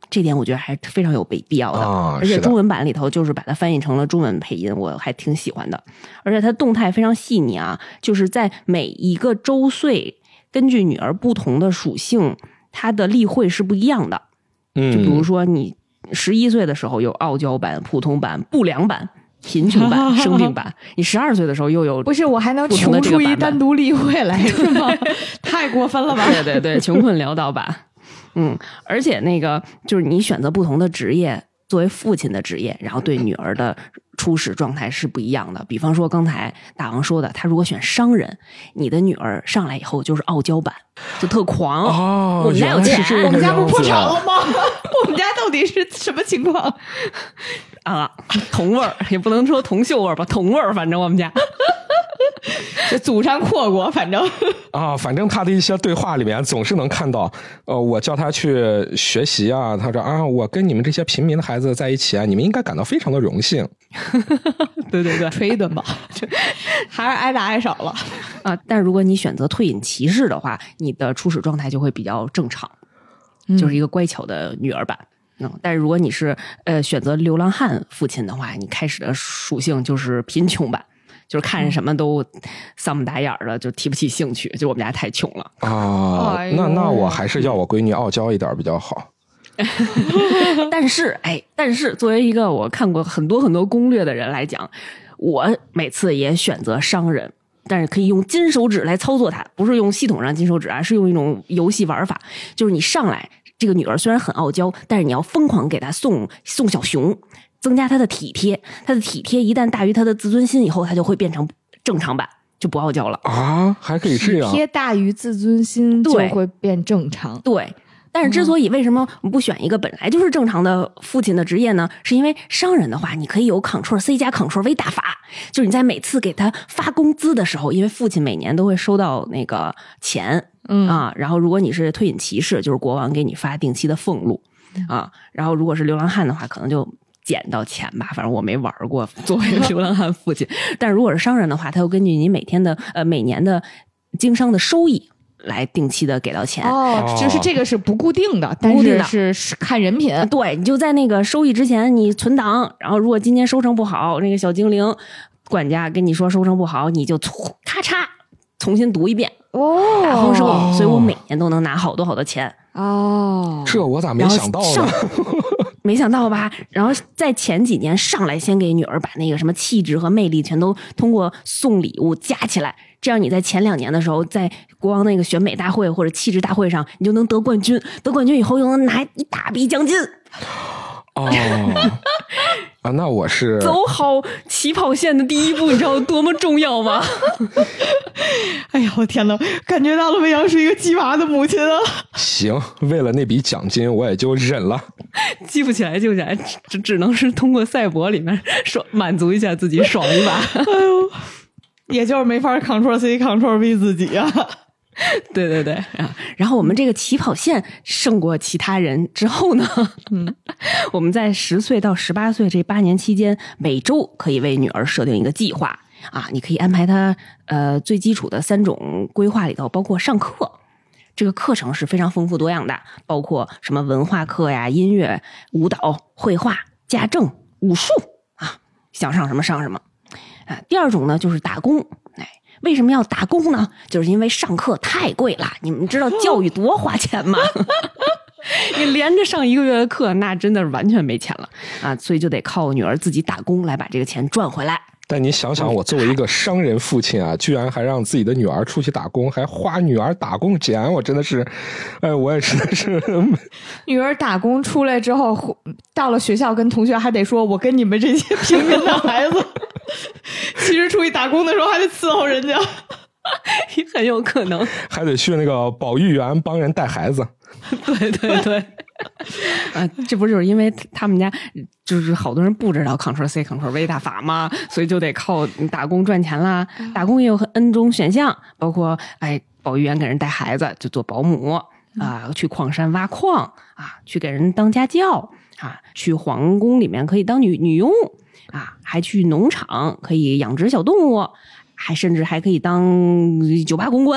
这点我觉得还非常有必必要的， 啊、 而且中文版里头就是把它翻译成了中文配音，我还挺喜欢的。而且它动态非常细腻啊，就是在每一个周岁，根据女儿不同的属性，它的例会是不一样的。 嗯， 就比如说你十一岁的时候有傲娇版、普通版、不良版、贫穷版、生病版，你十二岁的时候又有不是我还能穷出一单独例会来是吗？太过分了吧？ 对对对，穷困潦倒版。嗯，而且那个就是你选择不同的职业，作为父亲的职业，然后对女儿的初始状态是不一样的。比方说刚才大王说的，他如果选商人，你的女儿上来以后就是傲娇版，就特狂。 哦， 我们家有钱， 我们家不破产了吗？我们家到底是什么情况啊？铜味儿也不能说铜锈味儿吧，铜味儿，反正我们家。 这祖上阔过，反正啊，反正他的一些对话里面总是能看到，呃，我叫他去学习啊，他说啊，我跟你们这些平民的孩子在一起啊，你们应该感到非常的荣幸。 对对对， 吹一顿吧，还是挨打挨少了啊。但如果你选择退隐骑士的话，你的初始状态就会比较正常，嗯、就是一个乖巧的女儿版。嗯，但是如果你是呃选择流浪汉父亲的话，你开始的属性就是贫穷版。就是看什么都丧不打眼的，就提不起兴趣。就我们家太穷了啊，哎、那那我还是要我闺女傲娇一点比较好。 但是，哎，但是作为一个我看过很多很多攻略的人来讲，我每次也选择商人，但是可以用金手指来操作它，不是用系统上金手指啊，是用一种游戏玩法，就是你上来这个女儿虽然很傲娇，但是你要疯狂给她送送小熊。增加他的体贴，他的体贴一旦大于他的自尊心以后，他就会变成正常版，就不傲娇了啊！还可以这样， 体贴大于自尊心就会变正常。 对，但是之所以为什么我们不选一个本来就是正常的父亲的职业呢？是因为商人的话，你可以有 Ctrl C 加 Ctrl V 大法，就是你在每次给他发工资的时候，因为父亲每年都会收到那个钱，嗯啊，然后如果你是退隐骑士，就是国王给你发定期的俸禄啊，然后如果是流浪汉的话，可能就捡到钱吧，反正我没玩过作为流浪汉父亲。但如果是商人的话，他会根据你每天的呃每年的经商的收益来定期的给到钱。 哦，就是这个是不固定的，但是是看人品。 对，你就在那个收益之前你存档，然后如果今年收成不好，那个小精灵管家跟你说收成不好，你就咔嚓重新读一遍哦， 大丰收。所以我每年都能拿好多好多钱。 哦， 这我咋没想到呢？ 没想到吧？然后在前几年上来先给女儿把那个什么气质和魅力全都通过送礼物加起来，这样你在前两年的时候，在国王那个选美大会或者气质大会上，你就能得冠军。得冠军以后又能拿一大笔奖金。 哦，啊，那我是走好起跑线的第一步，你知道多么重要吗？ 哎呀，我天哪，感觉到了未央是一个鸡娃的母亲啊！ 行，为了那笔奖金，我也就忍了。 记不起来，记不起来，只只能是通过赛博里面爽满足一下自己，爽一把。 哎呦，也就是没法 Ctrl C Ctrl V 自己啊。 对对对啊！然后我们这个起跑线胜过其他人之后呢，嗯，我们在十岁到十八岁这八年期间，每周可以为女儿设定一个计划啊，你可以安排她呃最基础的三种规划里头，包括上课，这个课程是非常丰富多样的，包括什么文化课呀、音乐、舞蹈、绘画、家政、武术啊，想上什么上什么啊。第二种呢就是打工，哎。为什么要打工呢？就是因为上课太贵了。你们知道教育多花钱吗？你连着上一个月的课，那真的是完全没钱了啊！所以就得靠女儿自己打工来把这个钱赚回来。 但你想想，我作为一个商人父亲啊，居然还让自己的女儿出去打工，还花女儿打工钱，我真的是，哎，我也真的是。 女儿打工出来之后，到了学校跟同学还得说，我跟你们这些平民的孩子，其实出去打工的时候还得伺候人家， 也很有可能， 还得去那个保育园帮人带孩子。 对对对，啊，这不就是因为他们家就是好多人不知道 Ctrl C Ctrl V 大法吗？所以就得靠打工赚钱啦。打工也有 N 种选项，包括哎，保育员给人带孩子就做保姆啊，去矿山挖矿啊，去给人当家教啊，去皇宫里面可以当女女佣啊，还去农场可以养殖小动物，还甚至还可以当酒吧公关。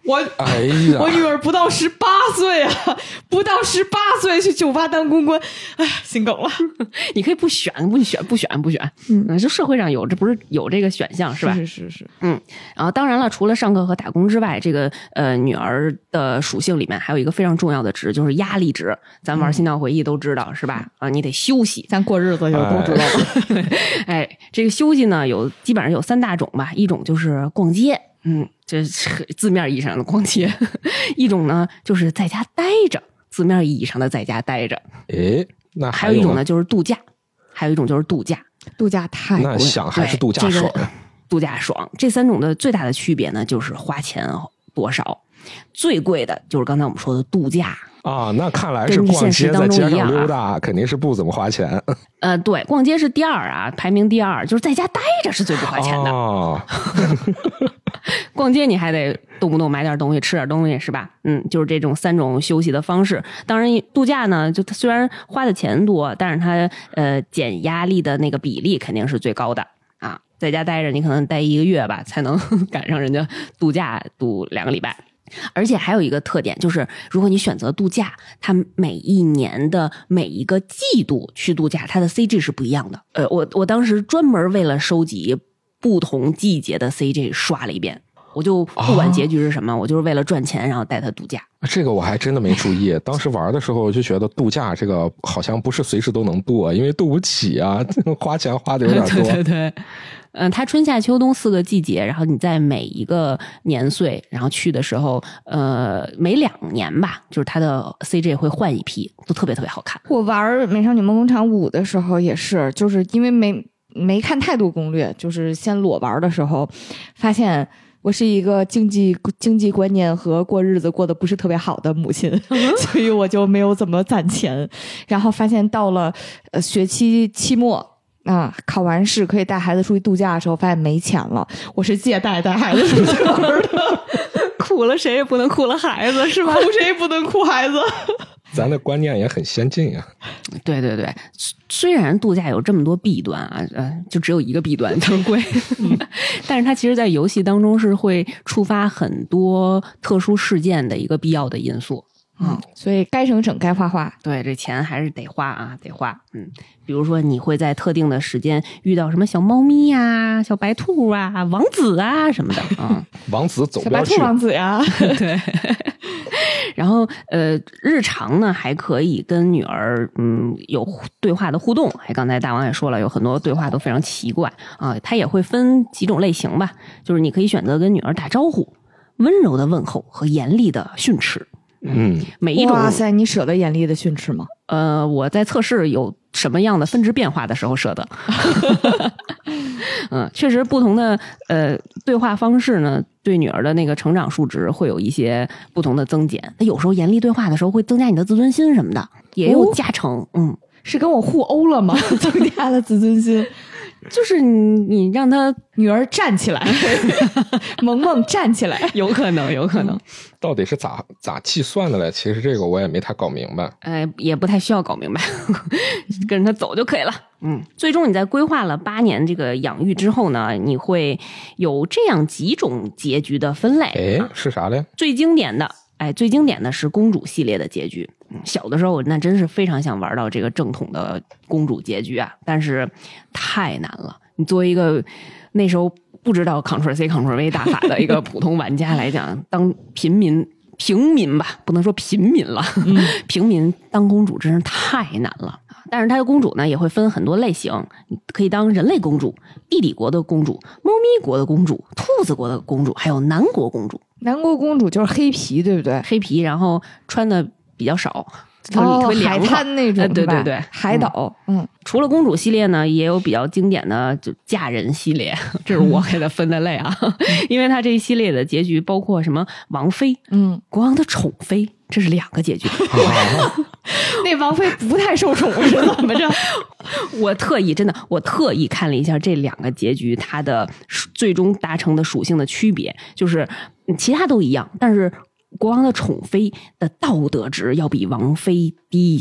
我哎呀， 我女儿不到十八岁啊，不到十八岁去酒吧当公关，哎，心梗了。 你可以不选，不选，不选，不选。嗯，就社会上有，这不是有这个选项是吧？ 是是是。 嗯，然后当然了，除了上课和打工之外，这个呃女儿的属性里面还有一个非常重要的值，就是压力值。咱玩心跳回忆都知道、嗯、是吧？啊，你得休息。 咱过日子就都知道了。 哎，这个休息呢，有基本上有三大种吧，一种就是逛街。嗯，这是字面意义上的逛街。一种呢就是在家待着，字面意义上的在家待着。 诶，那还有一种呢就是度假，还有一种就是度假。 度假太贵， 那想还是度假爽、 这个、度假爽。这三种的最大的区别呢，就是花钱多少。最贵的就是刚才我们说的度假啊，那看来是逛街在街上溜达、啊、肯定是不怎么花钱。 呃，对，逛街是第二啊，排名第二，就是在家待着是最不花钱的。 哦逛街你还得动不动买点东西，吃点东西是吧？嗯，就是这种三种休息的方式。当然，度假呢，就它虽然花的钱多，但是它呃减压力的那个比例肯定是最高的啊。在家待着，你可能待一个月吧，才能赶上人家度假度两个礼拜。而且还有一个特点，就是如果你选择度假，它每一年的每一个季度去度假，它的 C G 是不一样的。呃，我我当时专门为了收集不同季节的 C G 刷了一遍，我就不管结局是什么、哦、我就是为了赚钱然后带他度假。 这个我还真的没注意，当时玩的时候就觉得度假这个好像不是随时都能度啊，因为度不起啊，花钱花的有点多。 对对对，嗯、呃，它春夏秋冬四个季节，然后你在每一个年岁，然后去的时候，呃，每两年吧，就是它的 C G 会换一批，都特别特别好看。 我玩《美少女梦工厂五》的时候也是，就是因为没没看太多攻略，就是先裸玩的时候，发现我是一个经济经济观念和过日子过得不是特别好的母亲，所以我就没有怎么攒钱。然后发现到了呃学期期末啊，考完试可以带孩子出去度假的时候，发现没钱了。我是借贷带孩子出去玩的， 苦了谁也不能苦了孩子，是吧？ 苦谁也不能苦孩子。 咱的观念也很先进呀、啊。 对对对，虽然度假有这么多弊端啊，呃，就只有一个弊端就是贵，嗯、但是它其实在游戏当中是会触发很多特殊事件的一个必要的因素。 嗯，所以该省省，该花花。 对，这钱还是得花啊，得花。嗯，比如说你会在特定的时间遇到什么小猫咪呀、啊、小白兔啊、王子啊什么的啊。 王子走不要去。 小白兔王子呀， 对。然后呃，日常呢还可以跟女儿嗯有对话的互动。还刚才大王也说了，有很多对话都非常奇怪啊。它也会分几种类型吧，就是你可以选择跟女儿打招呼，温柔的问候和严厉的训斥。 嗯， 每一种。 哇塞，你舍得严厉的训斥吗？ 呃，我在测试有什么样的分值变化的时候舍得。嗯，确实不同的呃对话方式呢，对女儿的那个成长数值会有一些不同的增减。有时候严厉对话的时候会增加你的自尊心什么的，也有加成。哦、嗯， 是跟我互殴了吗？增加了自尊心。 就是你，你让他女儿站起来，萌萌站起来， 有可能，有可能。 到底是咋咋计算的嘞？其实这个我也没太搞明白。 呃，也不太需要搞明白，跟着他走就可以了。嗯，最终你在规划了八年这个养育之后呢，你会有这样几种结局的分类。 哎，是啥嘞？ 最经典的，哎，最经典的是公主系列的结局。小的时候那真是非常想玩到这个正统的公主结局啊，但是太难了。你作为一个那时候不知道 Ctrl C Ctrl V 大法的一个普通玩家来讲，当平民平民吧，不能说平民了，嗯、平民当公主真是太难了。但是它的公主呢也会分很多类型，你可以当人类公主、地底国的公主、猫咪国的公主、兔子国的公主，还有南国公主。 南国公主就是黑皮，对不对？ 黑皮，然后穿的比较少， 哦，海滩那种、 呃，对对对， 海岛。嗯， 除了公主系列呢，也有比较经典的就嫁人系列，这是我给它分的类啊，嗯、因为它这一系列的结局包括什么王妃， 嗯， 国王的宠妃，这是两个结局。 那王妃不太受宠是怎么着？ 我特意真的，我特意看了一下这两个结局，它的最终达成的属性的区别，就是其他都一样，但是国王的宠妃的道德值要比王妃低一些。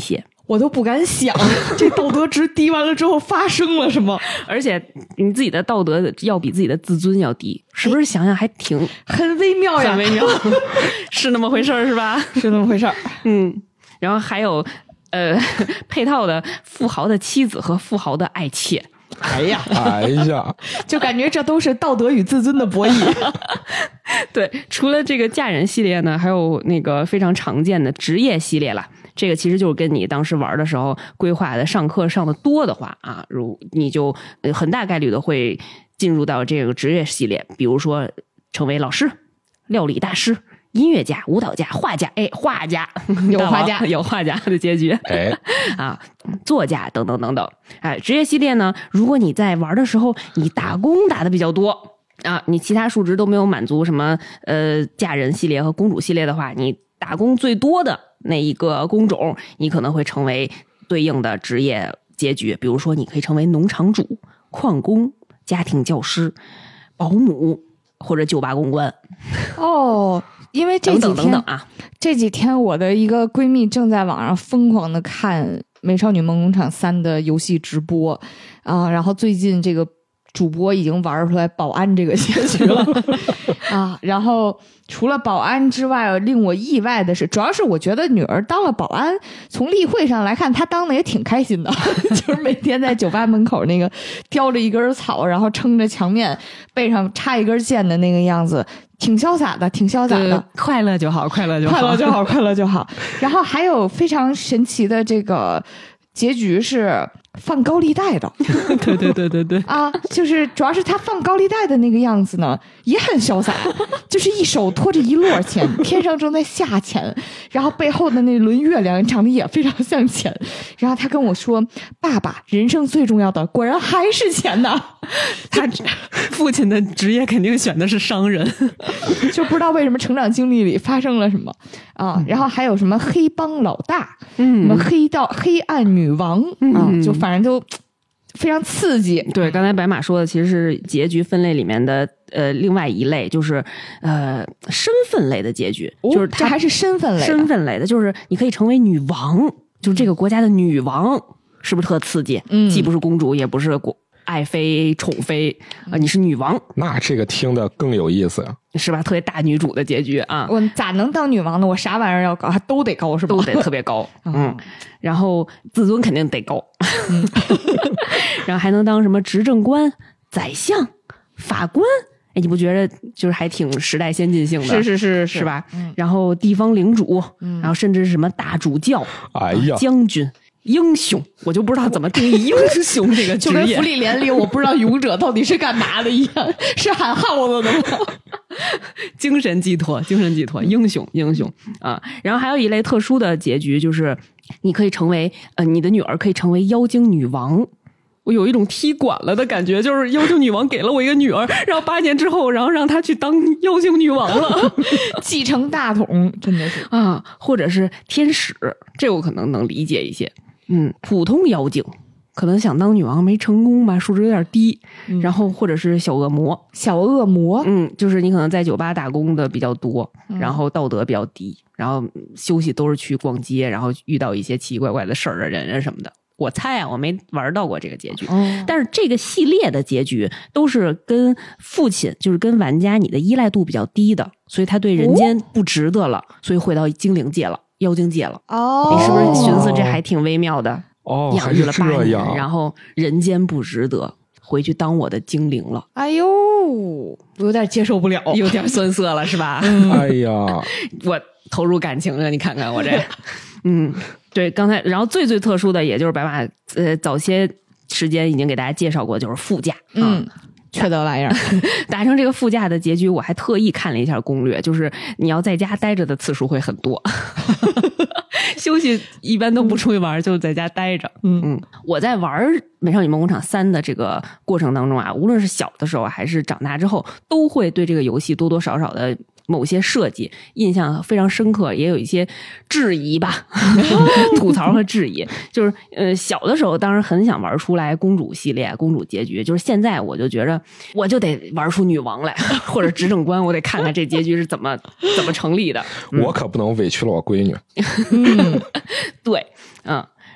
我都不敢想这道德值低完了之后发生了什么。 而且你自己的道德要比自己的自尊要低，是不是？想想还挺很微妙呀， 很微妙，是那么回事儿是吧？ 是那么回事儿。 嗯，然后还有呃配套的富豪的妻子和富豪的爱妾。 哎呀， 哎呀， 就感觉这都是道德与自尊的博弈。 对，除了这个嫁人系列呢，还有那个非常常见的职业系列了。这个其实就是跟你当时玩的时候规划的上课上的多的话啊，如你就很大概率的会进入到这个职业系列，比如说成为老师、料理大师、音乐家、舞蹈家、画家，哎，画家有画家有画家的结局， 哎啊，作家等等等等。哎，职业系列呢，如果你在玩的时候你打工打的比较多啊，你其他数值都没有满足什么呃嫁人系列和公主系列的话，你打工最多的那一个工种，你可能会成为对应的职业结局。比如说，你可以成为农场主、矿工、家庭教师、保姆或者酒吧公关。 哦，因为这几天等等等等啊， 这几天我的一个闺蜜正在网上疯狂的看《美少女梦工厂三》的游戏直播啊，然后最近这个主播已经玩出来保安这个结局了啊，然后除了保安之外，令我意外的是，主要是我觉得女儿当了保安，从例会上来看，她当的也挺开心的，就是每天在酒吧门口那个叼着一根草，然后撑着墙面，背上插一根剑的那个样子，挺潇洒的，挺潇洒的， 快乐就好，快乐就好， 快乐就好，快乐就好。然后还有非常神奇的这个结局是放高利贷的， 对对对对对啊，就是主要是他放高利贷的那个样子呢，也很潇洒，就是一手托着一摞钱，天上正在下钱，然后背后的那轮月亮长得也非常像钱，然后他跟我说：“爸爸，人生最重要的果然还是钱呐。” 他父亲的职业肯定选的是商人， 就不知道为什么成长经历里发生了什么啊，然后还有什么黑帮老大，嗯，什么黑道黑暗女王、嗯、啊，就反正就非常刺激。 对，刚才白马说的其实是结局分类里面的呃另外一类，就是呃身份类的结局， 哦、 就是这还是身份类的， 身份类的，就是你可以成为女王，就是这个国家的女王，是不是特刺激？嗯，既不是公主，也不是国爱妃宠妃啊、呃，你是女王， 那这个听得更有意思呀， 是吧？特别大女主的结局啊！ 我咋能当女王呢？我啥玩意儿要高，都得高是吧？ 都得特别高，嗯，然后自尊肯定得高，嗯、然后还能当什么执政官、宰相、法官？哎，你不觉得就是还挺时代先进性的？ 是是是是，是吧？嗯、然后地方领主，嗯、然后甚至是什么大主教， 哎呀， 将军。英雄，我就不知道怎么定义英雄这个职业， 就跟福利连里我不知道勇者到底是干嘛的一样，是喊耗子的吗？ 精神寄托，精神寄托，英雄，英雄啊！然后还有一类特殊的结局，就是你可以成为呃，你的女儿可以成为妖精女王。我有一种踢馆了的感觉，就是妖精女王给了我一个女儿，然后八年之后，然后让她去当妖精女王了， 继承大统，真的是啊，或者是天使，这我可能能理解一些。嗯，普通妖精可能想当女王没成功吧，数值有点低、嗯、然后或者是小恶魔小恶魔嗯，就是你可能在酒吧打工的比较多、嗯、然后道德比较低，然后休息都是去逛街，然后遇到一些奇奇怪怪的事儿的人啊什么的。我猜啊，我没玩到过这个结局、哦、但是这个系列的结局都是跟父亲，就是跟玩家你的依赖度比较低的，所以他对人间不值得了、哦、所以回到精灵界了，妖精界了。 哦， 你是不是寻思这还挺微妙的？ 哦， 养育了八年，然后人间不值得，回去当我的精灵了。 哎呦，我有点接受不了， 有点酸涩了，是吧？ 嗯、哎呀， 我投入感情了，你看看我这，嗯，对，刚才，然后最最特殊的，也就是白马，呃，早些时间已经给大家介绍过，就是副驾， 嗯。缺德玩意儿， 达成这个副驾的结局，我还特意看了一下攻略，就是你要在家待着的次数会很多，休息一般都不出去玩，嗯、就在家待着。嗯嗯，我在玩《美少女梦工厂三》的这个过程当中啊，无论是小的时候还是长大之后，都会对这个游戏多多少少的某些设计印象非常深刻，也有一些质疑吧，吐槽和质疑。就是呃，小的时候当然很想玩出来公主系列、公主结局，就是现在我就觉着我就得玩出女王来，或者执政官，我得看看这结局是怎么怎么成立的。 嗯、我可不能委屈了我闺女。 嗯，对，嗯。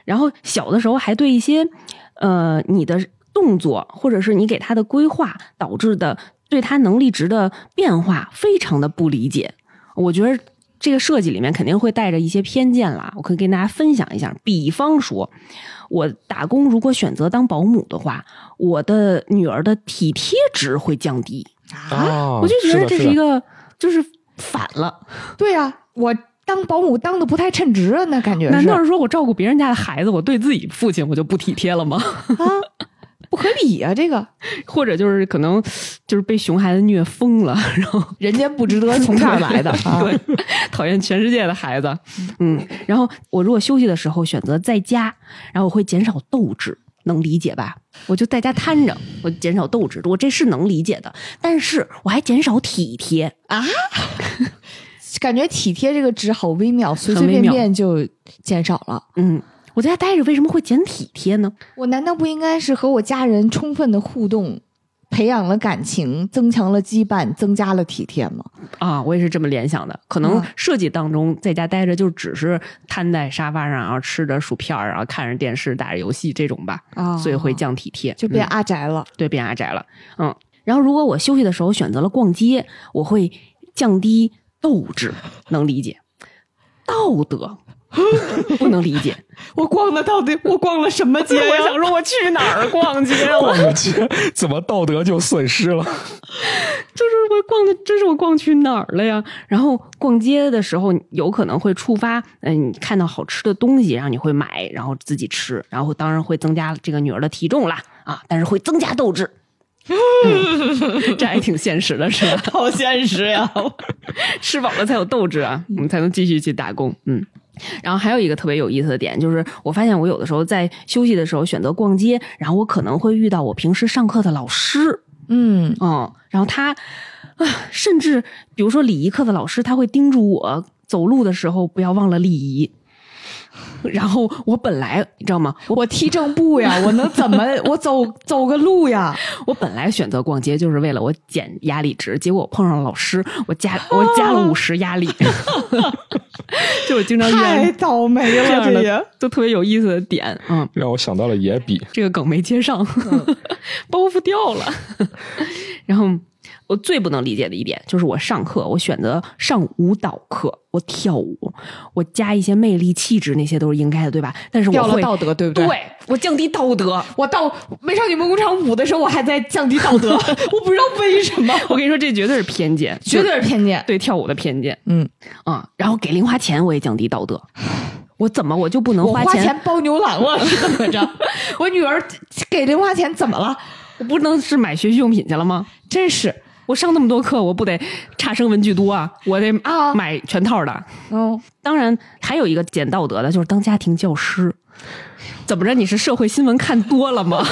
然后小的时候还对一些呃你的动作或者是你给他的规划导致的对他能力值的变化非常的不理解。我觉得这个设计里面肯定会带着一些偏见啦，我可以跟大家分享一下。比方说我打工如果选择当保姆的话，我的女儿的体贴值会降低啊， 我就觉得这是一个就是反了。 对啊，我当保姆当的不太称职啊，那感觉是。 难道是说我照顾别人家的孩子，我对自己父亲我就不体贴了吗？ 啊，不合理啊，这个。 或者就是可能就是被熊孩子虐疯了，然后人间不值得从这儿来的。 对，讨厌全世界的孩子。嗯，然后我如果休息的时候选择在家，然后我会减少斗志，能理解吧？我就在家瘫着，我减少斗志，我这是能理解的。但是我还减少体贴啊。感觉体贴这个值好微妙，随随便便就减少了。 嗯，我在家待着为什么会减体贴呢？ 我难道不应该是和我家人充分的互动，培养了感情，增强了羁绊，增加了体贴吗？ 啊，我也是这么联想的。可能设计当中在家待着就只是瘫在沙发上，然后吃着薯片，然后看着电视打着游戏这种吧。啊，所以会降体贴， 就变阿宅了。 嗯、对，变阿宅了。嗯，然后如果我休息的时候选择了逛街，我会降低斗志，能理解。道德不能理解。 我逛的到底我逛了什么街呀？ 我想说我去哪儿逛街了？ 逛个街怎么道德就损失了？ 就是我逛的，这是我逛去哪儿了呀？然后逛街的时候有可能会触发，嗯、呃，你看到好吃的东西，然后你会买，然后自己吃，然后当然会增加这个女儿的体重啦啊，但是会增加斗志。嗯、这还挺现实的，是吧？ 好现实呀！ 吃饱了才有斗志啊，我们才能继续去打工。嗯，然后还有一个特别有意思的点，就是我发现我有的时候在休息的时候选择逛街，然后我可能会遇到我平时上课的老师， 嗯嗯，然后他啊，甚至比如说礼仪课的老师，他会叮嘱我走路的时候不要忘了礼仪。然后我本来你知道吗？ 我踢正步呀，我能怎么我走走个路呀？ 我本来选择逛街就是为了我减压力值，结果我碰上了老师，我加我加了五十压力，就我经常太倒霉了， 这样的都特别有意思的点，嗯， 让我想到了野比， 这个梗没接上，嗯、包袱掉了，然后。我最不能理解的一点就是我上课我选择上舞蹈课，我跳舞，我加一些魅力气质，那些都是应该的，对吧？但是我会掉了道德，对不对？ 对，我降低道德。 我到美少女梦工厂舞的时候，我还在降低道德，我不知道为什么。 我跟你说，这绝对是偏见， 绝对是偏见， 对跳舞的偏见。 嗯啊，然后给零花钱我也降低道德。我怎么我就不能花钱？ 我花钱包牛郎了是怎么着？我女儿给零花钱怎么了？ 我不能是买学习用品去了吗？ 真是。 我上那么多课，我不得差生文具多啊？我得啊买全套的。 哦， 当然还有一个减道德的，就是当家庭教师。怎么着？你是社会新闻看多了吗？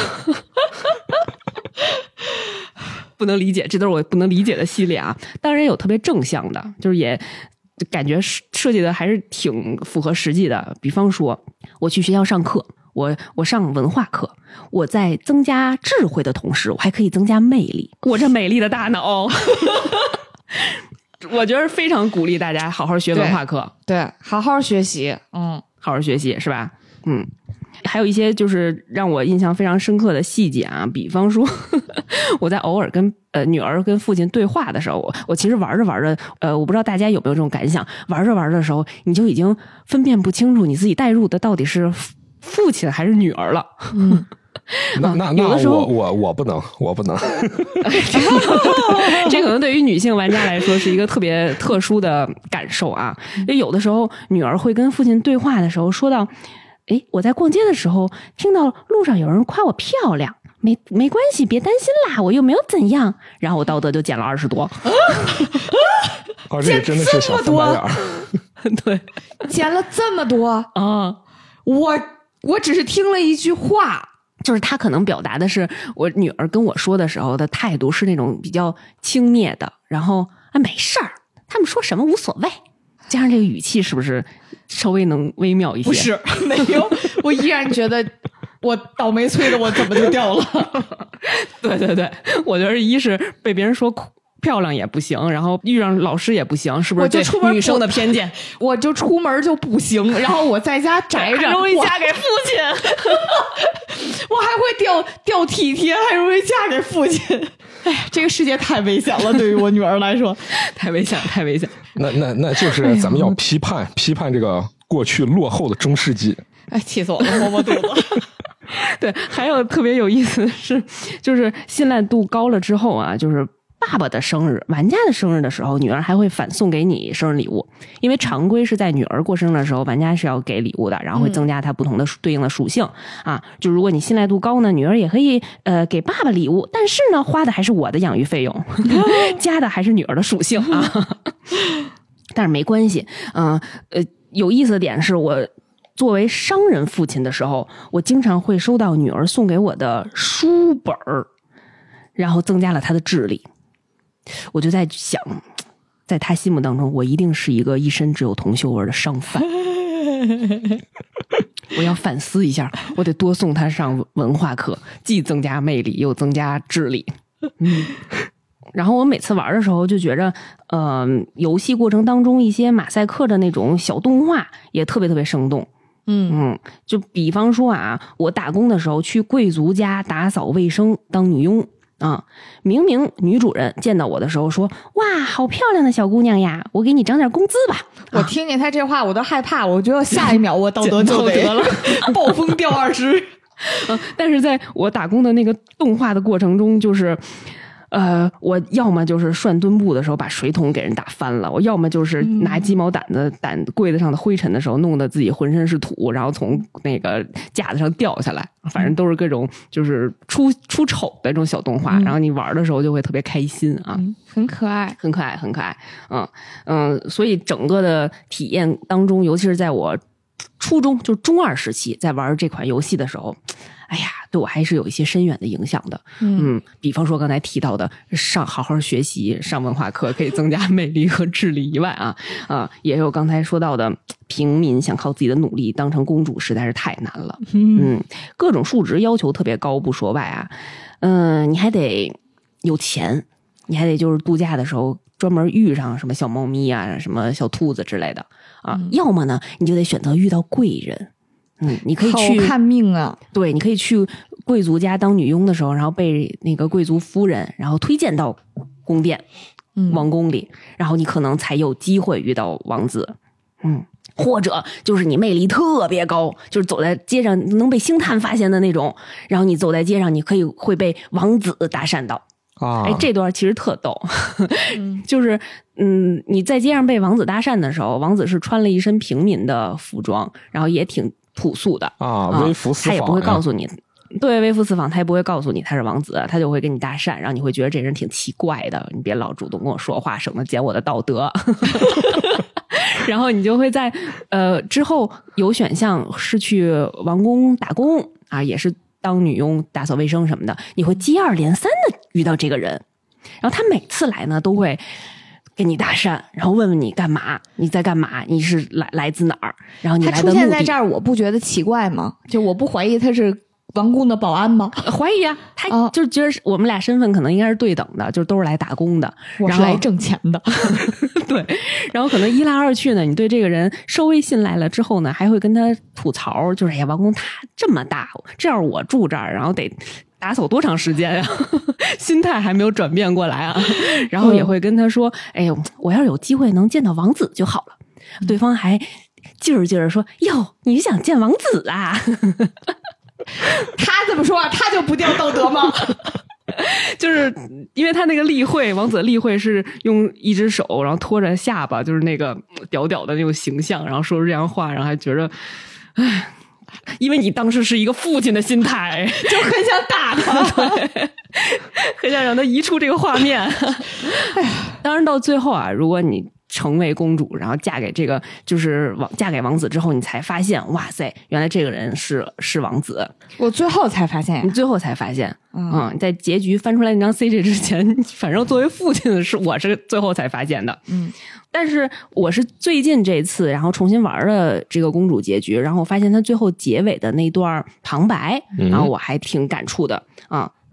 不能理解，这都是我不能理解的系列啊。当然也有特别正向的，就是也感觉设计的还是挺符合实际的。比方说，我去学校上课。我我上文化课，我在增加智慧的同时，我还可以增加魅力。我这美丽的大脑，我觉得非常鼓励大家好好学文化课， 对，对好好学习，嗯， 好好学习是吧？嗯，还有一些就是让我印象非常深刻的细节啊，比方说我在偶尔跟呃女儿跟父亲对话的时候，我我其实玩着玩着，呃，我不知道大家有没有这种感想，玩着玩着的时候，你就已经分辨不清楚你自己带入的到底是父亲还是女儿了？嗯， 那那那我我我不能，我不能。 这可能对于女性玩家来说是一个特别特殊的感受啊。因为有的时候女儿会跟父亲对话的时候说到：“哎，我在逛街的时候听到路上有人夸我漂亮，没没关系，别担心啦，我又没有怎样。”然后我道德就减了二十多。 哦，这真的是小翻白眼儿。 对， 减了这么多啊！ 我。我只是听了一句话， 就是他可能表达的是我女儿跟我说的时候的态度是那种比较轻蔑的，然后啊没事儿，他们说什么无所谓，加上这个语气是不是稍微能微妙一些？ 不是，没有，我依然觉得我倒霉催的我怎么就掉了？ 对对对，我觉得一是被别人说漂亮也不行，然后遇上老师也不行，是不是？ 我就出门女生的偏见， 我就出门就不行，然后我在家宅着， 容易嫁给父亲， 我还会掉掉体贴，还容易嫁给父亲。哎，这个世界太危险了，对于我女儿来说， 太危险，太危险。 那那那就是咱们要批判、哎、批判这个过去落后的中世纪。 哎，气死我了，摸摸肚子。 对，还有特别有意思的是，就是信赖度高了之后啊，就是爸爸的生日、玩家的生日的时候，女儿还会反送给你生日礼物，因为常规是在女儿过生日的时候，玩家是要给礼物的，然后会增加它不同的对应的属性、嗯、啊。就如果你信赖度高呢，女儿也可以呃给爸爸礼物，但是呢，花的还是我的养育费用，加的还是女儿的属性啊。但是没关系，嗯 呃, 呃，有意思的点是我。作为商人父亲的时候，我经常会收到女儿送给我的书本儿，然后增加了她的智力。我就在想，在她心目当中，我一定是一个一身只有铜锈味的商贩。我要反思一下，我得多送她上文化课，既增加魅力又增加智力。嗯。然后我每次玩的时候就觉着，呃，游戏过程当中一些马赛克的那种小动画也特别特别生动。嗯嗯，就比方说啊，我打工的时候去贵族家打扫卫生当女佣啊，明明女主人见到我的时候说：“哇，好漂亮的小姑娘呀，我给你涨点工资吧。” 我听见她这话我都害怕，我觉得下一秒我道德就得了，暴风掉二十。 嗯，但是在我打工的那个动画的过程中，就是。呃，我要么就是涮墩布的时候把水桶给人打翻了，我要么就是拿鸡毛掸子掸柜子上的灰尘的时候，弄得自己浑身是土，然后从那个架子上掉下来，反正都是各种就是出出丑的这种小动画，然后你玩的时候就会特别开心啊， 嗯、很可爱， 很可爱，很可爱，嗯嗯，所以整个的体验当中，尤其是在我初中就中二时期在玩这款游戏的时候。哎呀，对我还是有一些深远的影响的。嗯，嗯比方说刚才提到的，上好好学习，上文化课可以增加魅力和智力以外啊，啊，也有刚才说到的，平民想靠自己的努力当成公主实在是太难了。嗯，嗯各种数值要求特别高不说外啊，嗯、呃，你还得有钱，你还得就是度假的时候专门遇上什么小猫咪啊、什么小兔子之类的啊，嗯、要么呢你就得选择遇到贵人。嗯，你可以去看命啊！ 对，你可以去贵族家当女佣的时候，然后被那个贵族夫人，然后推荐到宫殿、嗯、王宫里，然后你可能才有机会遇到王子。嗯，或者就是你魅力特别高，就是走在街上能被星探发现的那种，然后你走在街上，你可以会被王子搭讪到。 啊， 哎，这段其实特逗，就是嗯，你在街上被王子搭讪的时候，王子是穿了一身平民的服装，然后也挺朴素的啊，微服私访， 他也不会告诉你，对，微服私访，他也不会告诉你他是王子，他就会跟你搭讪，然后你会觉得这人挺奇怪的，你别老主动跟我说话，省得减我的道德。然后你就会在呃之后有选项是去王宫打工啊，也是当女佣打扫卫生什么的，你会接二连三的遇到这个人，然后他每次来呢都会跟你搭讪，然后问问你干嘛，你在干嘛，你是来来自哪儿，然后你来的目的。 他出现在这儿，我不觉得奇怪吗？就我不怀疑他是王宫的保安吗？ 怀疑啊，他就觉得我们俩身份可能应该是对等的，就都是来打工的， 我是来挣钱的。 对，然后可能一来二去呢，你对这个人稍微信赖了之后呢，还会跟他吐槽，就是哎呀，王宫他这么大，这要是我住这儿，然后得打扫多长时间呀、啊？心态还没有转变过来啊。然后也会跟他说：“哎呦，我要是有机会能见到王子就好了。嗯”对方还劲儿劲儿说：“哟，你是想见王子啊？” 他这么说，他就不掉道德吗？ 就是因为他那个例会，王子的例会是用一只手，然后托着下巴，就是那个屌屌的那种形象，然后说出这样话，然后还觉得，唉。因为你当时是一个父亲的心态， 就很想打他， 对，很想让他移出这个画面。哎呀，当然到最后啊，如果你成为公主，然后嫁给这个就是王嫁给王子之后，你才发现，哇塞，原来这个人是是王子。 我最后才发现， 你最后才发现，嗯，嗯在结局翻出来那张 C G 之前，反正作为父亲是我是最后才发现的，嗯。但是我是最近这次，然后重新玩了这个公主结局，然后我发现它最后结尾的那段旁白，然后我还挺感触的啊。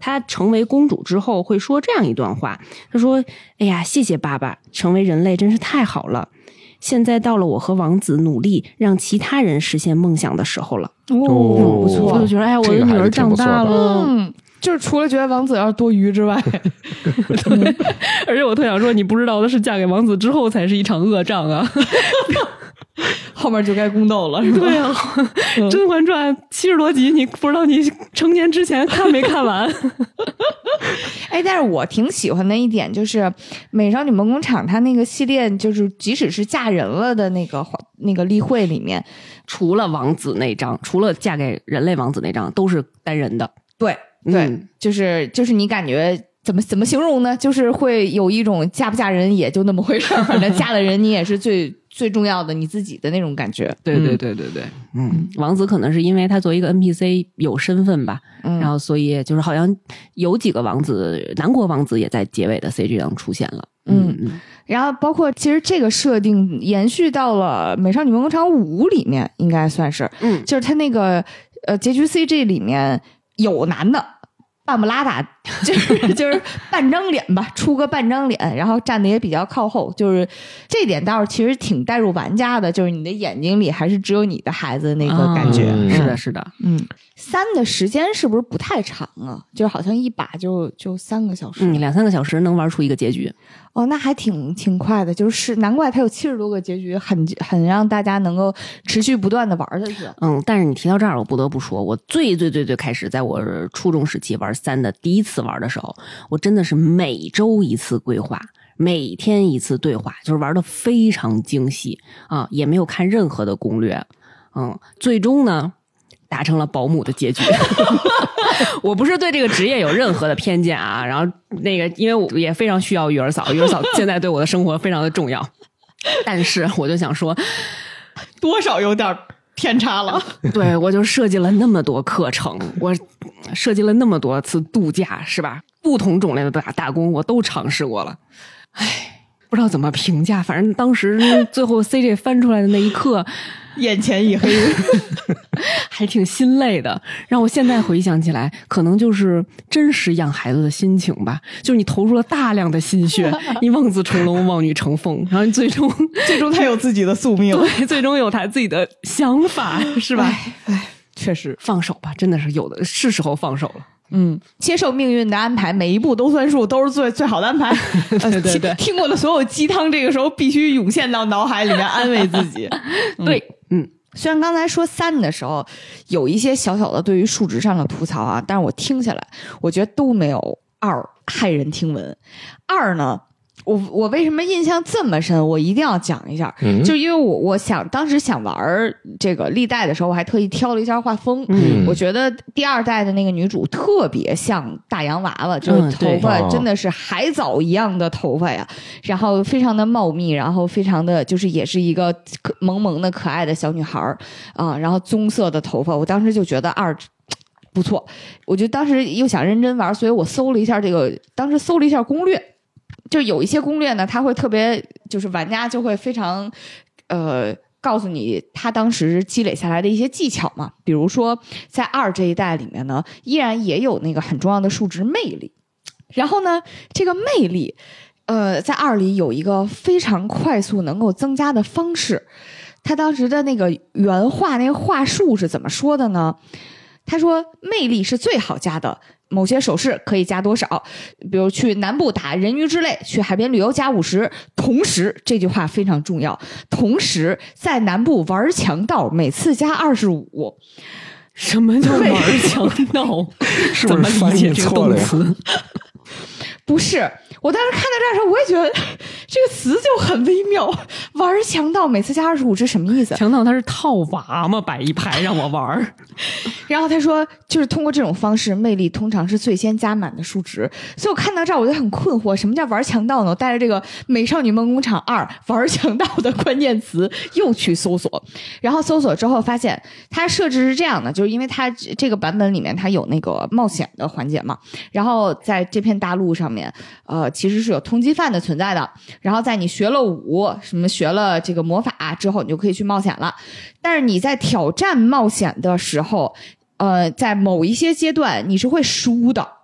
她成为公主之后会说这样一段话，她说：哎呀，谢谢爸爸，成为人类真是太好了，现在到了我和王子努力让其他人实现梦想的时候了。 哦，不错， 我就觉得哎呀，我的女儿长大了。 嗯，就是除了觉得王子要是多余之外而且我特想说，你不知道的是嫁给王子之后才是一场恶仗啊后面就该宫斗了，是吧？ 对啊，嗯《甄嬛传》七十多集，你不知道你成年之前看没看完？ 哎，但是我挺喜欢的一点就是《美少女梦工厂》它那个系列，就是即使是嫁人了的那个那个例会里面， 除了王子那张，除了嫁给人类王子那张，都是单人的。 对对、 嗯， 就是就是你感觉。怎么怎么形容呢？就是会有一种嫁不嫁人也就那么回事儿，反正嫁了人你也是最最重要的你自己的那种感觉。 对对对对对，嗯，王子可能是因为他作为一个 N P C 有身份吧，嗯、然后所以就是好像有几个王子，南国王子也在结尾的 C G 上出现了。嗯嗯， 然后包括其实这个设定延续到了《美少女梦工厂五》里面，应该算是，嗯，就是他那个呃结局 C G 里面有男的。半不拉达，就是就是半张脸吧，出个半张脸，然后站的也比较靠后，就是这点倒是其实挺带入玩家的，就是你的眼睛里还是只有你的孩子那个感觉。 嗯、是的，是的， 嗯。三的时间是不是不太长啊？就好像一把就就三个小时， 嗯，两三个小时能玩出一个结局。 哦，那还挺挺快的，就是难怪它有七十多个结局，很很让大家能够持续不断的玩下去。 嗯，但是你提到这儿，我不得不说，我最最最最开始在我初中时期玩三的第一次玩的时候，我真的是每周一次规划。每天一次对话，就是玩的非常精细啊，也没有看任何的攻略。嗯，最终呢达成了保姆的结局。我不是对这个职业有任何的偏见啊，然后那个因为我也非常需要育儿嫂，育儿嫂现在对我的生活非常的重要，但是我就想说多少有点偏差了。 对，我就设计了那么多课程，我设计了那么多次度假，是吧？不同种类的打打工我都尝试过了。唉，不知道怎么评价，反正当时最后 C J 翻出来的那一刻眼前一黑还挺心累的，让我现在回想起来可能就是真实养孩子的心情吧，就是你投入了大量的心血，你望子成龙望女成凤，然后你最终最终他有自己的宿命， 对，最终有他自己的想法，是吧？ 唉，确实放手吧，真的是有的是时候放手了。 嗯，接受命运的安排，每一步都算数，都是最最好的安排。 对对对， 听过的所有鸡汤，这个时候必须涌现到脑海里面，安慰自己。 嗯、对，嗯， 虽然刚才说三的时候有一些小小的对于数值上的吐槽啊，但是我听下来，我觉得都没有二骇人听闻。二呢？我我为什么印象这么深？我一定要讲一下，嗯、就因为我我想当时想玩这个历代的时候，我还特意挑了一下画风。嗯，我觉得第二代的那个女主特别像大洋娃娃，就是头发真的是海藻一样的头发呀，嗯、然后非常的茂密，然后非常的就是也是一个萌萌的可爱的小女孩啊，然后棕色的头发，我当时就觉得二。不错，我就当时又想认真玩，所以我搜了一下这个，当时搜了一下攻略。就有一些攻略呢，他会特别，就是玩家就会非常，呃，告诉你他当时积累下来的一些技巧嘛。比如说，在二这一代里面呢，依然也有那个很重要的数值魅力。然后呢，这个魅力，呃，在二里有一个非常快速能够增加的方式。他当时的那个原话，那个话术是怎么说的呢？他说，魅力是最好加的。某些手势可以加多少？比如去南部打人鱼之泪，去海边旅游加五十。同时，这句话非常重要。同时，在南部玩强盗，每次加二十五。 什么叫玩强盗？ 是不是翻译错了呀？ 不是，我当时看到这儿的时候，我也觉得这个词就很微妙。玩强盗每次加二十五是什么意思？ 强盗他是套娃嘛，摆一排让我玩。 然后他说，就是通过这种方式，魅力通常是最先加满的数值。所以我看到这儿我就很困惑，什么叫玩强盗呢？我带着这个《美少女梦工厂二》玩强盗的关键词又去搜索，然后搜索之后发现，它设置是这样的，就是因为它这个版本里面它有那个冒险的环节嘛，然后在这片大陆上面。呃，其实是有通缉犯的存在的。然后在你学了武，什么学了这个魔法之后，你就可以去冒险了。但是你在挑战冒险的时候，呃，在某一些阶段你是会输的。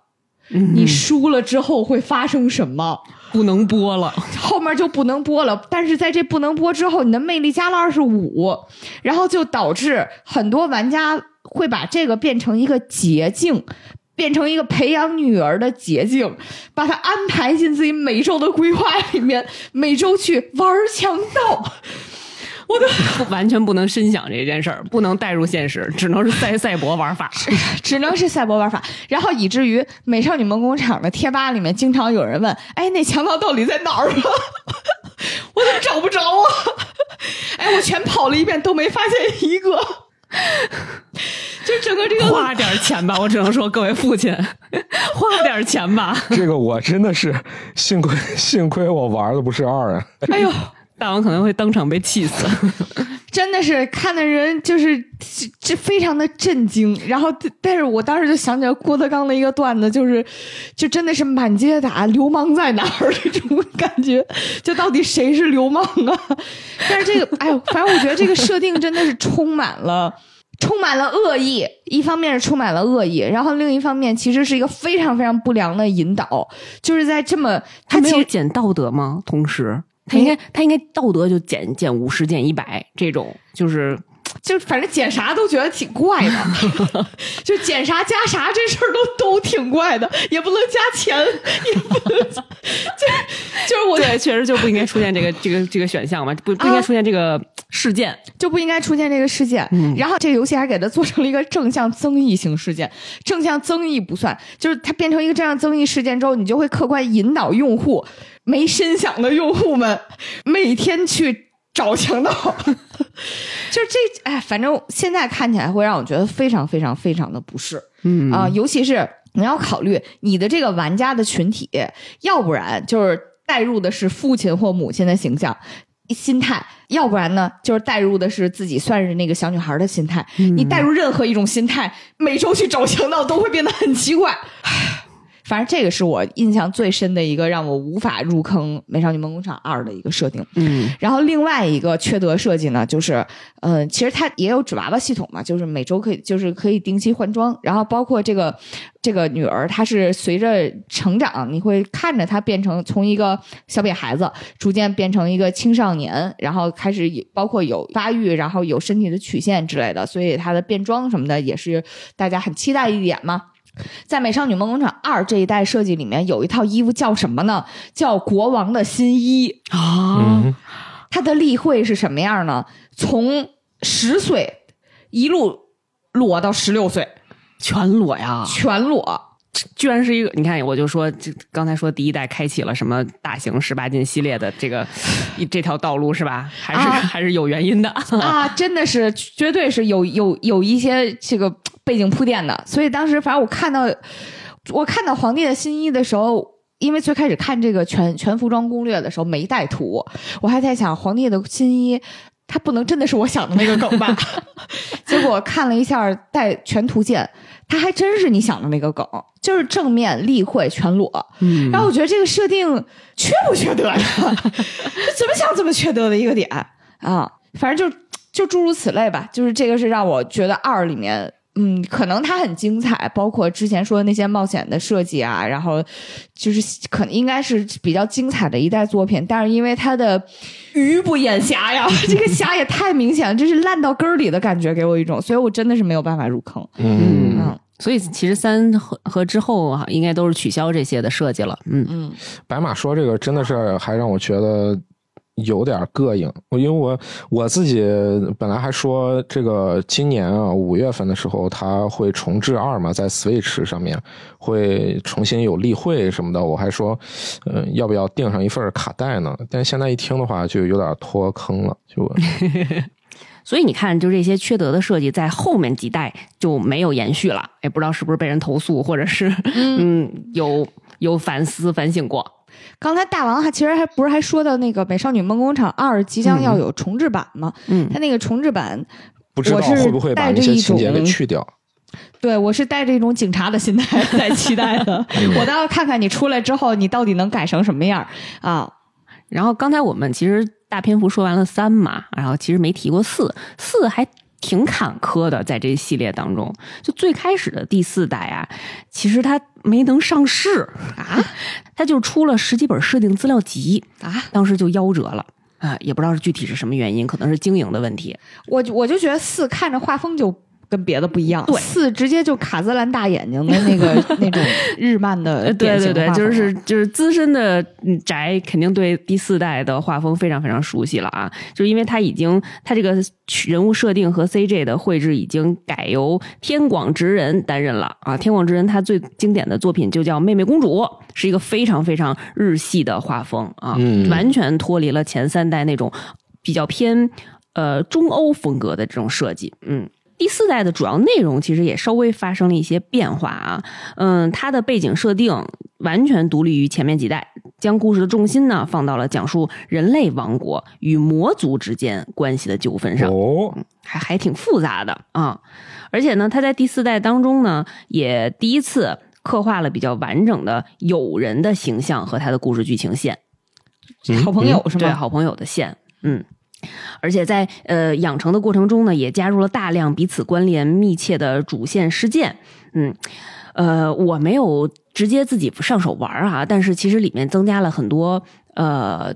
嗯、 你输了之后会发生什么？ 不能播了， 后面就不能播了。但是在这不能播之后，你的魅力加了二十五，然后就导致很多玩家会把这个变成一个捷径，变成一个培养女儿的捷径，把它安排进自己每周的规划里面，每周去玩强盗。我的不完全不能深想这件事儿，不能带入现实，只能是赛赛博玩法， 只能是赛博玩法。然后以至于美少女梦工厂的贴吧里面经常有人问：“哎，那强盗到底在哪儿啊？我怎么找不着啊？”哎，我全跑了一遍都没发现一个。就整个这个花点钱吧，我只能说各位父亲，花点钱吧。 这个我真的是幸亏幸亏我玩的不是二啊！ 哎呦。 大王可能会当场被气死， 真的是看的人就是这非常的震惊。然后，但是我当时就想起来郭德纲的一个段子，就是就真的是满街打流氓在哪儿这种感觉，就到底谁是流氓啊？但是这个，哎呦，反正我觉得这个设定真的是充满了。充满了恶意，一方面是充满了恶意，然后另一方面其实是一个非常非常不良的引导，就是在这么他没有减道德吗？同时。他应该，他应该道德就减减五十减一百这种，就是就反正减啥都觉得挺怪的，就减啥加啥这事儿都都挺怪的，也不能加钱，也不能，就就是我对，确实就不应该出现这个这个这个选项嘛，不不应该出现这个事件， 啊、就不应该出现这个事件。嗯、然后这个游戏还给它做成了一个正向增益型事件，正向增益不算，就是它变成一个正向增益事件之后，你就会客观引导用户。没深想的用户们每天去找强盗，就是这哎，反正现在看起来会让我觉得非常非常非常的不适，嗯啊、呃，尤其是你要考虑你的这个玩家的群体，要不然就是带入的是父亲或母亲的形象心态，要不然呢就是带入的是自己算是那个小女孩的心态。嗯、你带入任何一种心态，每周去找强盗都会变得很奇怪。反正这个是我印象最深的一个让我无法入坑《美少女梦工厂二》的一个设定。嗯，然后另外一个缺德设计呢，就是呃，其实它也有纸娃娃系统嘛，就是每周可以就是可以定期换装，然后包括这个这个女儿，她是随着成长，你会看着她变成从一个小瘪孩子逐渐变成一个青少年，然后开始包括有发育，然后有身体的曲线之类的，所以她的变装什么的也是大家很期待一点嘛。在美少女梦工厂二这一代设计里面有一套衣服叫什么呢？叫国王的新衣啊。它的例会是什么样呢？从十岁一路裸到十六岁， 全裸呀， 全裸。 居然是一个，你看，我就说，这刚才说第一代开启了什么大型十八禁系列的这个这条道路是吧？还是、啊、还是有原因的啊！真的是，绝对是有有有一些这个背景铺垫的。所以当时，反正我看到我看到皇帝的新衣的时候，因为最开始看这个全全服装攻略的时候没带图，我还在想皇帝的新衣。它不能真的是我想的那个梗吧？结果看了一下带全图鉴，它还真是你想的那个梗，就是正面例会全裸。嗯，然后我觉得这个设定缺不缺德呀？怎么想怎么缺德的一个点啊！反正就就诸如此类吧。就是这个是让我觉得二里面。嗯，可能它很精彩，包括之前说的那些冒险的设计啊，然后就是可能应该是比较精彩的一代作品，但是因为它的鱼不眼瞎呀，这个瞎也太明显了，这是烂到根儿里的感觉，给我一种，所以我真的是没有办法入坑。 嗯嗯，所以其实三和和之后啊，应该都是取消这些的设计了。嗯嗯， 白马说这个真的是还让我觉得。有点膈应，因为我我自己本来还说这个今年啊五月份的时候它会重置二嘛，在 Switch 上面会重新有例会什么的，我还说，呃，要不要订上一份卡带呢？但现在一听的话就有点脱坑了，就。 所以你看，就这些缺德的设计，在后面几代就没有延续了，也不知道是不是被人投诉，或者是嗯, 嗯有有反思反省过。 刚才大王还其实还不是还说到那个《美少女梦工厂二》即将要有重制版吗？嗯，它那个重制版不知道会不会把那些情节给去掉。 对，我是带着一种警察的心态在期待的，我倒要看看你出来之后，你到底能改成什么样啊？ 然后刚才我们其实大篇幅说完了三嘛，然后其实没提过四，四还挺坎坷的，在这系列当中，就最开始的第四代啊，其实它没能上市啊，它就出了十几本设定资料集啊，当时就夭折了啊，也不知道是具体是什么原因，可能是经营的问题。 我我就觉得四看着画风就跟别的不一样， 对， 四直接就卡姿兰大眼睛的那个那种日漫的典型画风， 对对对，就是就是资深的宅肯定对第四代的画风非常非常熟悉了啊，就是因为他已经他这个人物设定和 C J 的绘制已经改由天广直人担任了啊，天广直人他最经典的作品就叫《妹妹公主》，是一个非常非常日系的画风啊， 嗯、 完全脱离了前三代那种比较偏呃中欧风格的这种设计，嗯。第四代的主要内容其实也稍微发生了一些变化啊，嗯，它的背景设定完全独立于前面几代，将故事的重心呢放到了讲述人类王国与魔族之间关系的纠纷上， 哦， 还还挺复杂的啊。而且呢，它在第四代当中呢，也第一次刻画了比较完整的友人的形象和他的故事剧情线， 嗯、好朋友是吗？ 对，好朋友的线，嗯。而且在呃养成的过程中呢，也加入了大量彼此关联密切的主线事件。嗯，呃，我没有直接自己上手玩啊，但是其实里面增加了很多呃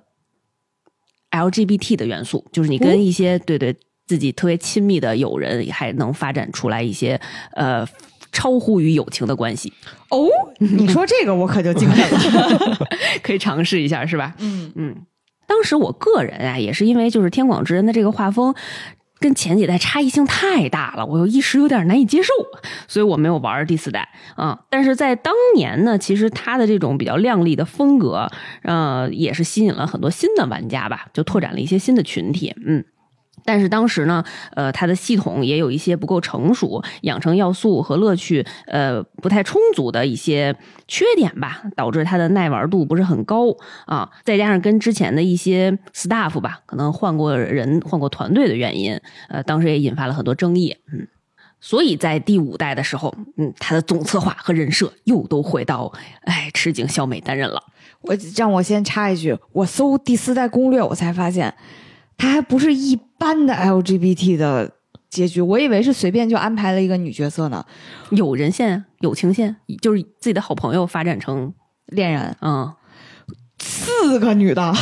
L G B T 的元素，就是你跟一些、哦、对对自己特别亲密的友人，还能发展出来一些呃超乎于友情的关系。 哦，你说这个我可就惊讶了， 可以尝试一下，是吧？ 嗯嗯。当时我个人啊，也是因为就是天广直人的这个画风跟前几代差异性太大了，我有一时有点难以接受，所以我没有玩第四代啊、嗯。但是在当年呢，其实他的这种比较亮丽的风格，呃，也是吸引了很多新的玩家吧，就拓展了一些新的群体，嗯。但是当时呢，呃，它的系统也有一些不够成熟，养成要素和乐趣，呃，不太充足的一些缺点吧，导致它的耐玩度不是很高啊。再加上跟之前的一些 staff 吧，可能换过人、换过团队的原因，呃，当时也引发了很多争议，嗯。所以在第五代的时候，嗯，它的总策划和人设又都回到，哎，赤井孝美担任了。 我让我先插一句，我搜第四代攻略，我才发现。它还不是一般的 L G B T 的结局，我以为是随便就安排了一个女角色呢。 友人线、友情线，就是自己的好朋友发展成恋人， 嗯， 四个女的，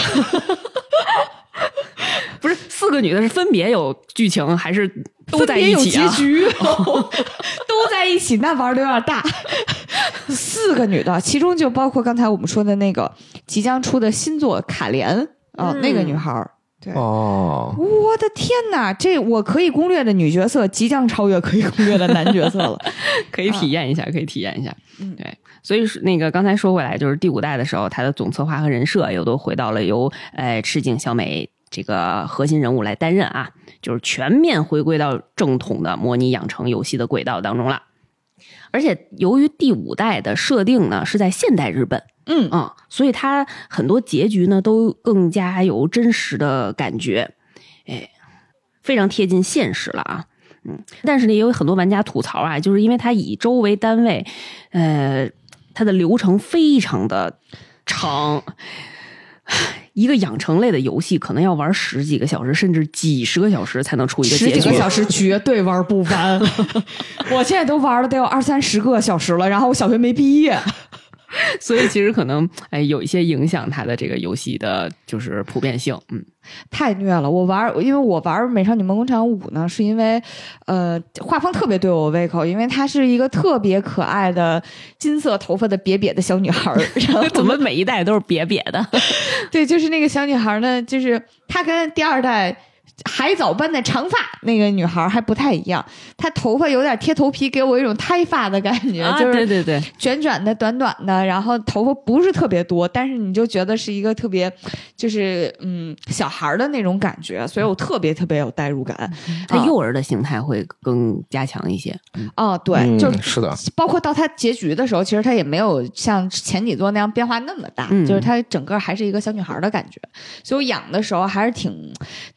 不是四个女的，是分别有剧情还是都在一起啊？ 结局都在一起，那玩的有点大。四个女的，其中就包括刚才我们说的那个即将出的新作卡莲啊、嗯，那个女孩。对哦， 我的天哪！这我可以攻略的女角色即将超越可以攻略的男角色了， 可以体验一下，可以体验一下。 嗯， 对，所以那个刚才说回来，就是第五代的时候，它的总策划和人设又都回到了由呃赤井孝美这个核心人物来担任啊，就是全面回归到正统的模拟养成游戏的轨道当中了。而且由于第五代的设定呢是在现代日本， 嗯啊、嗯，所以它很多结局呢都更加有真实的感觉，哎，非常贴近现实了啊。嗯，但是呢，也有很多玩家吐槽啊，就是因为它以周为单位，呃，它的流程非常的长。一个养成类的游戏可能要玩十几个小时，甚至几十个小时才能出一个结局。 十几个小时绝对玩不完。我现在都玩了得有二三十个小时了，然后我小学没毕业。 所以其实可能哎有一些影响它的这个游戏的就是普遍性，嗯， 太虐了。我玩，因为我玩《美少女梦工厂五》呢，是因为呃画风特别对我胃口，因为她是一个特别可爱的金色头发的瘪瘪的小女孩。然后怎么每一代都是瘪瘪的？ 对，就是那个小女孩呢，就是她跟第二代海藻般的长发那个女孩还不太一样，她头发有点贴头皮，给我一种胎发的感觉， 啊、 就是对对对， 卷卷的、短短的，然后头发不是特别多，但是你就觉得是一个特别就是嗯小孩的那种感觉，所以我特别特别有代入感。 她、嗯、幼儿的形态会更加强一些。 哦、嗯，对， 嗯、 就是是的， 包括到她结局的时候，其实她也没有像前几座那样变化那么大， 嗯、 就是她整个还是一个小女孩的感觉，所以我养的时候还是挺挺上头。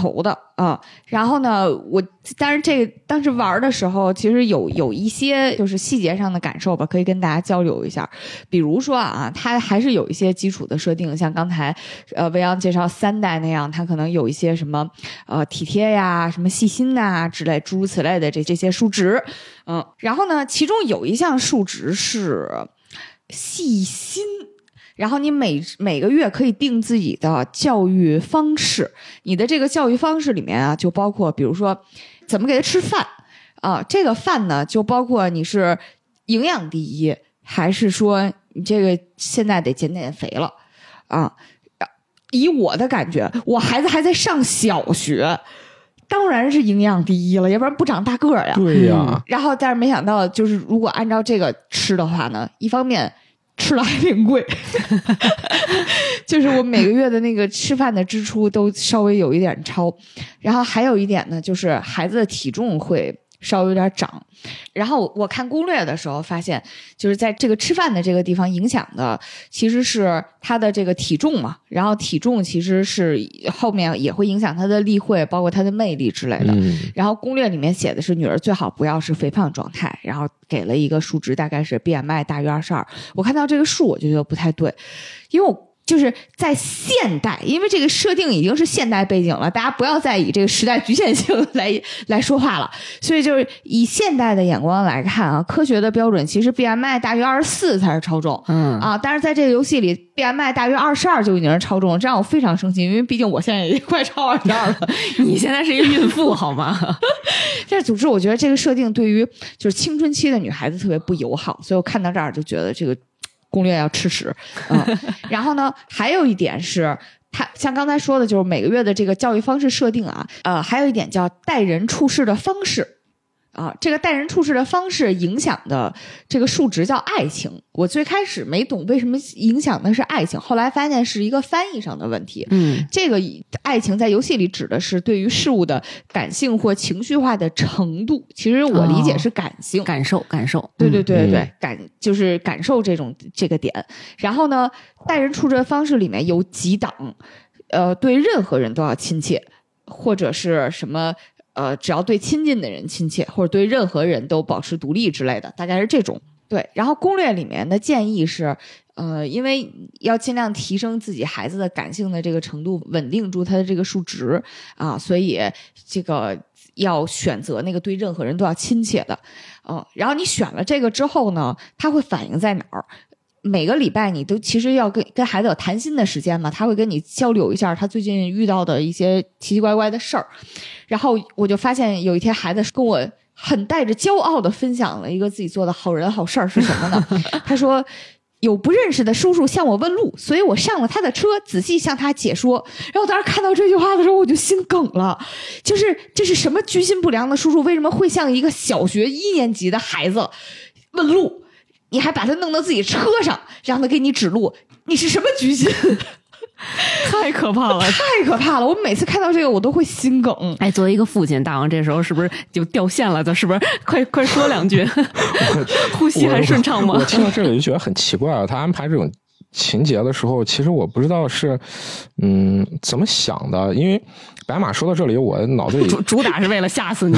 头的啊。然后呢，我但是这个当时玩的时候，其实有有一些就是细节上的感受吧，可以跟大家交流一下。比如说啊，它还是有一些基础的设定，像刚才呃未央介绍三代那样，它可能有一些什么呃体贴呀、什么细心呐、之类诸如此类的这这些数值，嗯，然后呢，其中有一项数值是细心。然后你每每个月可以定自己的教育方式，你的这个教育方式里面啊，就包括比如说怎么给他吃饭啊，这个饭呢就包括你是营养第一，还是说你这个现在得减减肥了啊？以我的感觉，我孩子还在上小学，当然是营养第一了，要不然不长大个儿呀。 对呀、 嗯。然后但是没想到，就是如果按照这个吃的话呢，一方面吃的还挺贵，就是我每个月的那个吃饭的支出都稍微有一点超，然后还有一点呢，就是孩子的体重会稍微有点长。然后我看攻略的时候发现，就是在这个吃饭的这个地方影响的其实是他的这个体重嘛，然后体重其实是后面也会影响他的例会，包括他的魅力之类的、嗯、然后攻略里面写的是女儿最好不要是肥胖状态，然后给了一个数值，大概是 B M I 大于二十二。我看到这个数我就觉得不太对，因为我就是在现代，因为这个设定已经是现代背景了，大家不要再以这个时代局限性来来说话了。所以就是以现代的眼光来看啊，科学的标准其实 B M I 大于二十四才是超重，嗯啊，但是在这个游戏里 B M I 大于二十二就已经是超重，这让我非常生气，因为毕竟我现在也快超二十二了。 你现在是一个孕妇好吗？ 但是总之我觉得这个设定对于就是青春期的女孩子特别不友好，所以我看到这儿就觉得这个攻略要吃屎，嗯，然后呢，还有一点是，他像刚才说的，就是每个月的这个教育方式设定啊，呃，还有一点叫待人处事的方式。啊，这个待人处事的方式影响的这个数值叫爱情。我最开始没懂为什么影响的是爱情，后来发现是一个翻译上的问题。嗯，这个爱情在游戏里指的是对于事物的感性或情绪化的程度。其实我理解是感性， 哦、感受，感受。 对对对对，嗯、感就是感受这种这个点。然后呢，待人处事的方式里面有几档，呃，对任何人都要亲切，或者是什么。呃，只要对亲近的人亲切，或者对任何人都保持独立之类的，大概是这种。对，然后攻略里面的建议是，呃，因为要尽量提升自己孩子的感性的这个程度，稳定住他的这个数值啊，所以这个要选择那个对任何人都要亲切的，嗯、呃，然后你选了这个之后呢，它会反映在哪儿？每个礼拜你都其实要跟跟孩子有谈心的时间嘛，他会跟你交流一下他最近遇到的一些奇奇怪怪的事儿。然后我就发现有一天孩子跟我很带着骄傲的分享了一个自己做的好人好事儿是什么呢？他说有不认识的叔叔向我问路，所以我上了他的车，仔细向他解说。然后我当时看到这句话的时候我就心梗了，就是这是什么居心不良的叔叔为什么会向一个小学一年级的孩子问路？你还把他弄到自己车上，让他给你指路，你是什么居心？ 太可怕了， 太可怕了！我每次看到这个，我都会心梗。 哎，作为一个父亲，大王这时候是不是就掉线了的？是不是？快快说两句，呼吸还顺畅吗？ 我, 我听到这里就觉得很奇怪啊！他安排这种情节的时候，其实我不知道是嗯怎么想的，因为白马说到这里，我脑子里主主打是为了吓死你。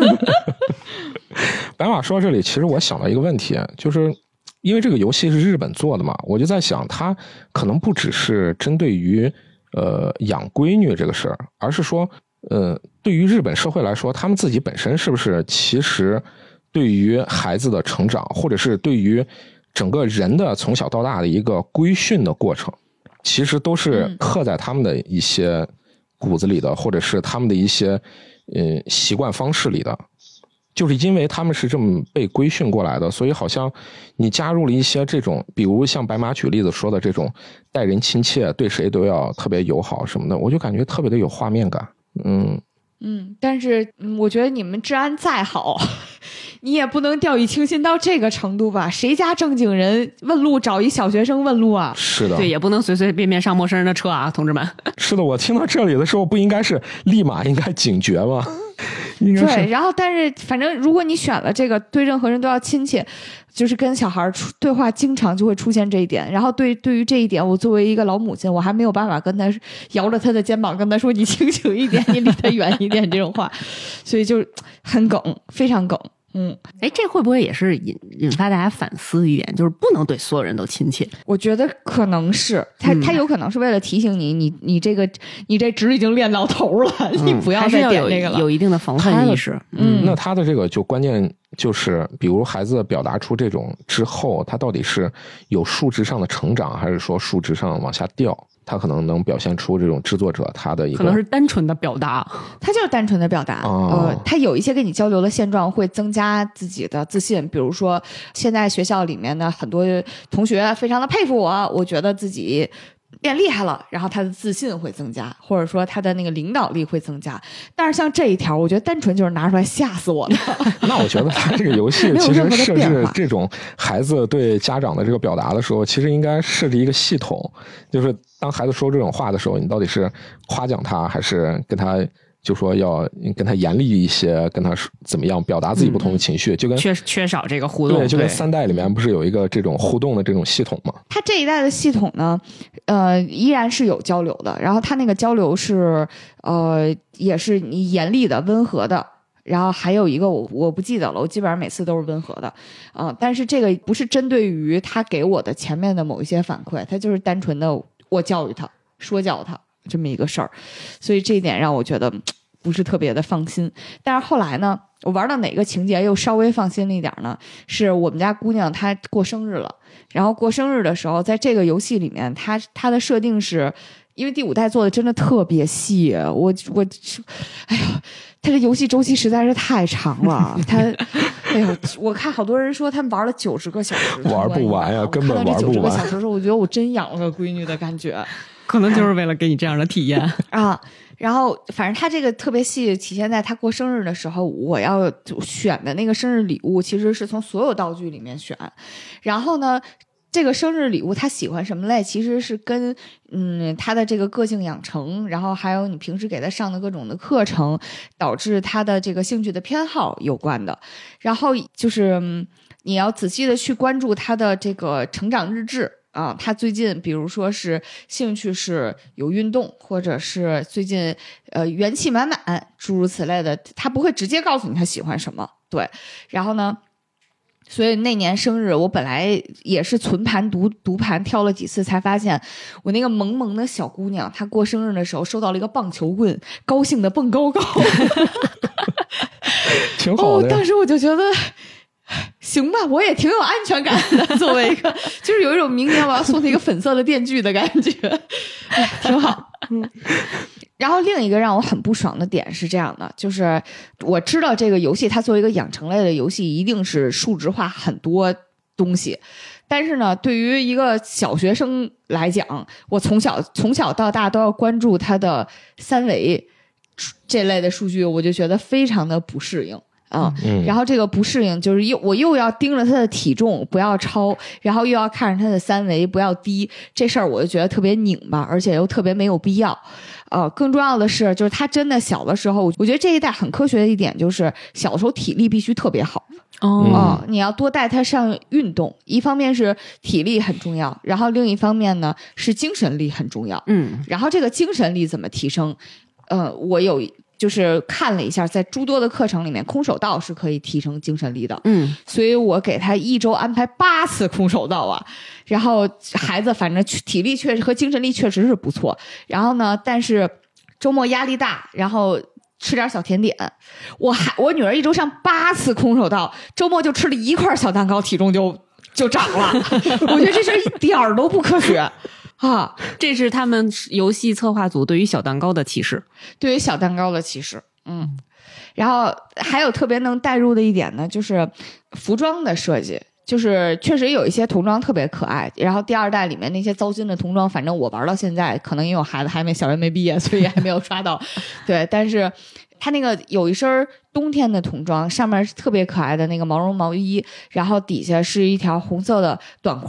白马说到这里，其实我想到一个问题，就是因为这个游戏是日本做的嘛，我就在想，它可能不只是针对于呃养闺女这个事儿，而是说，呃，对于日本社会来说，他们自己本身是不是其实对于孩子的成长，或者是对于整个人的从小到大的一个规训的过程，其实都是刻在他们的一些骨子里的，或者是他们的一些呃习惯方式里的。就是因为他们是这么被规训过来的，所以好像你加入了一些这种，比如像白马举例子说的这种待人亲切，对谁都要特别友好什么的，我就感觉特别的有画面感。嗯嗯，但是我觉得你们治安再好，你也不能掉以轻心到这个程度吧？谁家正经人问路找一小学生问路啊？ 是的， 对，也不能随随便便上陌生人的车啊，同志们。 是的，我听到这里的时候，不应该是立马应该警觉吗？ 对，然后但是反正如果你选了这个对任何人都要亲切，就是跟小孩出对话经常就会出现这一点。然后对对于这一点，我作为一个老母亲，我还没有办法跟他摇着他的肩膀跟他说你清醒一点，你离他远一点这种话，所以就很梗，非常梗。嗯， 哎，这会不会也是引引发大家反思一点，就是不能对所有人都亲切？ 我觉得可能是他， 嗯、 他有可能是为了提醒你，你你这个你这值已经练到头了，嗯、你不要再点这个了， 有, 有一定的防范意识。 嗯，那他的这个就关键就是，比如孩子表达出这种之后，他到底是有数值上的成长，还是说数值上往下掉？他可能能表现出这种制作者他的一个可能是单纯的表达， 他就是单纯的表达。 哦、 呃，他有一些跟你交流的现状会增加自己的自信，比如说现在学校里面的很多同学非常的佩服我，我觉得自己变厉害了，然后他的自信会增加，或者说他的那个领导力会增加。但是像这一条，我觉得单纯就是拿出来吓死我的。 那我觉得他这个游戏其实设置这种孩子对家长的这个表达的时候，其实应该设置一个系统，就是当孩子说这种话的时候，你到底是夸奖他，还是跟他就说要跟他严厉一些，跟他怎么样表达自己不同的情绪，嗯、就跟缺缺少这个互动。 对，就跟三代里面不是有一个这种互动的这种系统吗？ 他这一代的系统呢，呃，依然是有交流的，然后他那个交流是呃，也是你严厉的、温和的。然后还有一个我我不记得了，我基本上每次都是温和的，嗯、呃，但是这个不是针对于他给我的前面的某一些反馈，他就是单纯的我教育他、说教他这么一个事儿，所以这一点让我觉得不是特别的放心。但是后来呢，我玩到哪个情节又稍微放心了一点呢？是我们家姑娘她过生日了，然后过生日的时候，在这个游戏里面，她她的设定是。因为第五代做的真的特别细，我我，哎呀，它这游戏周期实在是太长了。它，哎呦，我看好多人说他们玩了九十个小时， 玩不完呀，根本玩不完。 九十个小时的时候，我觉得我真养了个闺女的感觉， 可能就是为了给你这样的体验啊。然后，反正他这个特别细，体现在他过生日的时候，我要选的那个生日礼物，其实是从所有道具里面选。然后呢？这个生日礼物他喜欢什么类，其实是跟嗯他的这个个性养成，然后还有你平时给他上的各种的课程，导致他的这个兴趣的偏好有关的。然后就是、嗯、你要仔细的去关注他的这个成长日志啊，他最近比如说是兴趣是有运动，或者是最近呃元气满满，诸如此类的，他不会直接告诉你他喜欢什么。对，然后呢？所以那年生日，我本来也是存盘读读盘挑了几次，才发现我那个萌萌的小姑娘，她过生日的时候收到了一个棒球棍，高兴的蹦高高， 挺好的、 哦。当时我就觉得，行吧，我也挺有安全感的。作为一个，就是有一种明年我要送她一个粉色的电锯的感觉，哎，挺好。嗯。然后另一个让我很不爽的点是这样的，就是我知道这个游戏它作为一个养成类的游戏，一定是数值化很多东西，但是呢，对于一个小学生来讲，我从小从小到大都要关注它的三维这类的数据，我就觉得非常的不适应。啊、嗯，然后这个不适应就是又我又要盯着他的体重不要超，然后又要看着他的三维不要低，这事儿我就觉得特别拧巴，而且又特别没有必要。呃，更重要的是，就是他真的小的时候，我觉得这一代很科学的一点就是，小的时候体力必须特别好。 哦、 呃，你要多带他上运动，一方面是体力很重要，然后另一方面呢是精神力很重要。 嗯， 然后这个精神力怎么提升？呃，我有。就是看了一下，在诸多的课程里面，空手道是可以提升精神力的。 嗯， 所以我给他一周安排八次空手道啊。然后孩子反正体力确实和精神力确实是不错。然后呢，但是周末压力大，然后吃点小甜点。我还我女儿一周上八次空手道，周末就吃了一块小蛋糕，体重就就长了。我觉得这事一点儿都不科学。啊， 这是他们游戏策划组对于小蛋糕的歧视， 对于小蛋糕的歧视。嗯，然后还有特别能带入的一点呢，就是服装的设计，就是确实有一些童装特别可爱。然后第二代里面那些糟心的童装，反正我玩到现在，可能因为我孩子还没小学没毕业，所以还没有刷到。对，但是他那个有一身冬天的童装，上面是特别可爱的那个毛绒毛衣，然后底下是一条红色的短裤。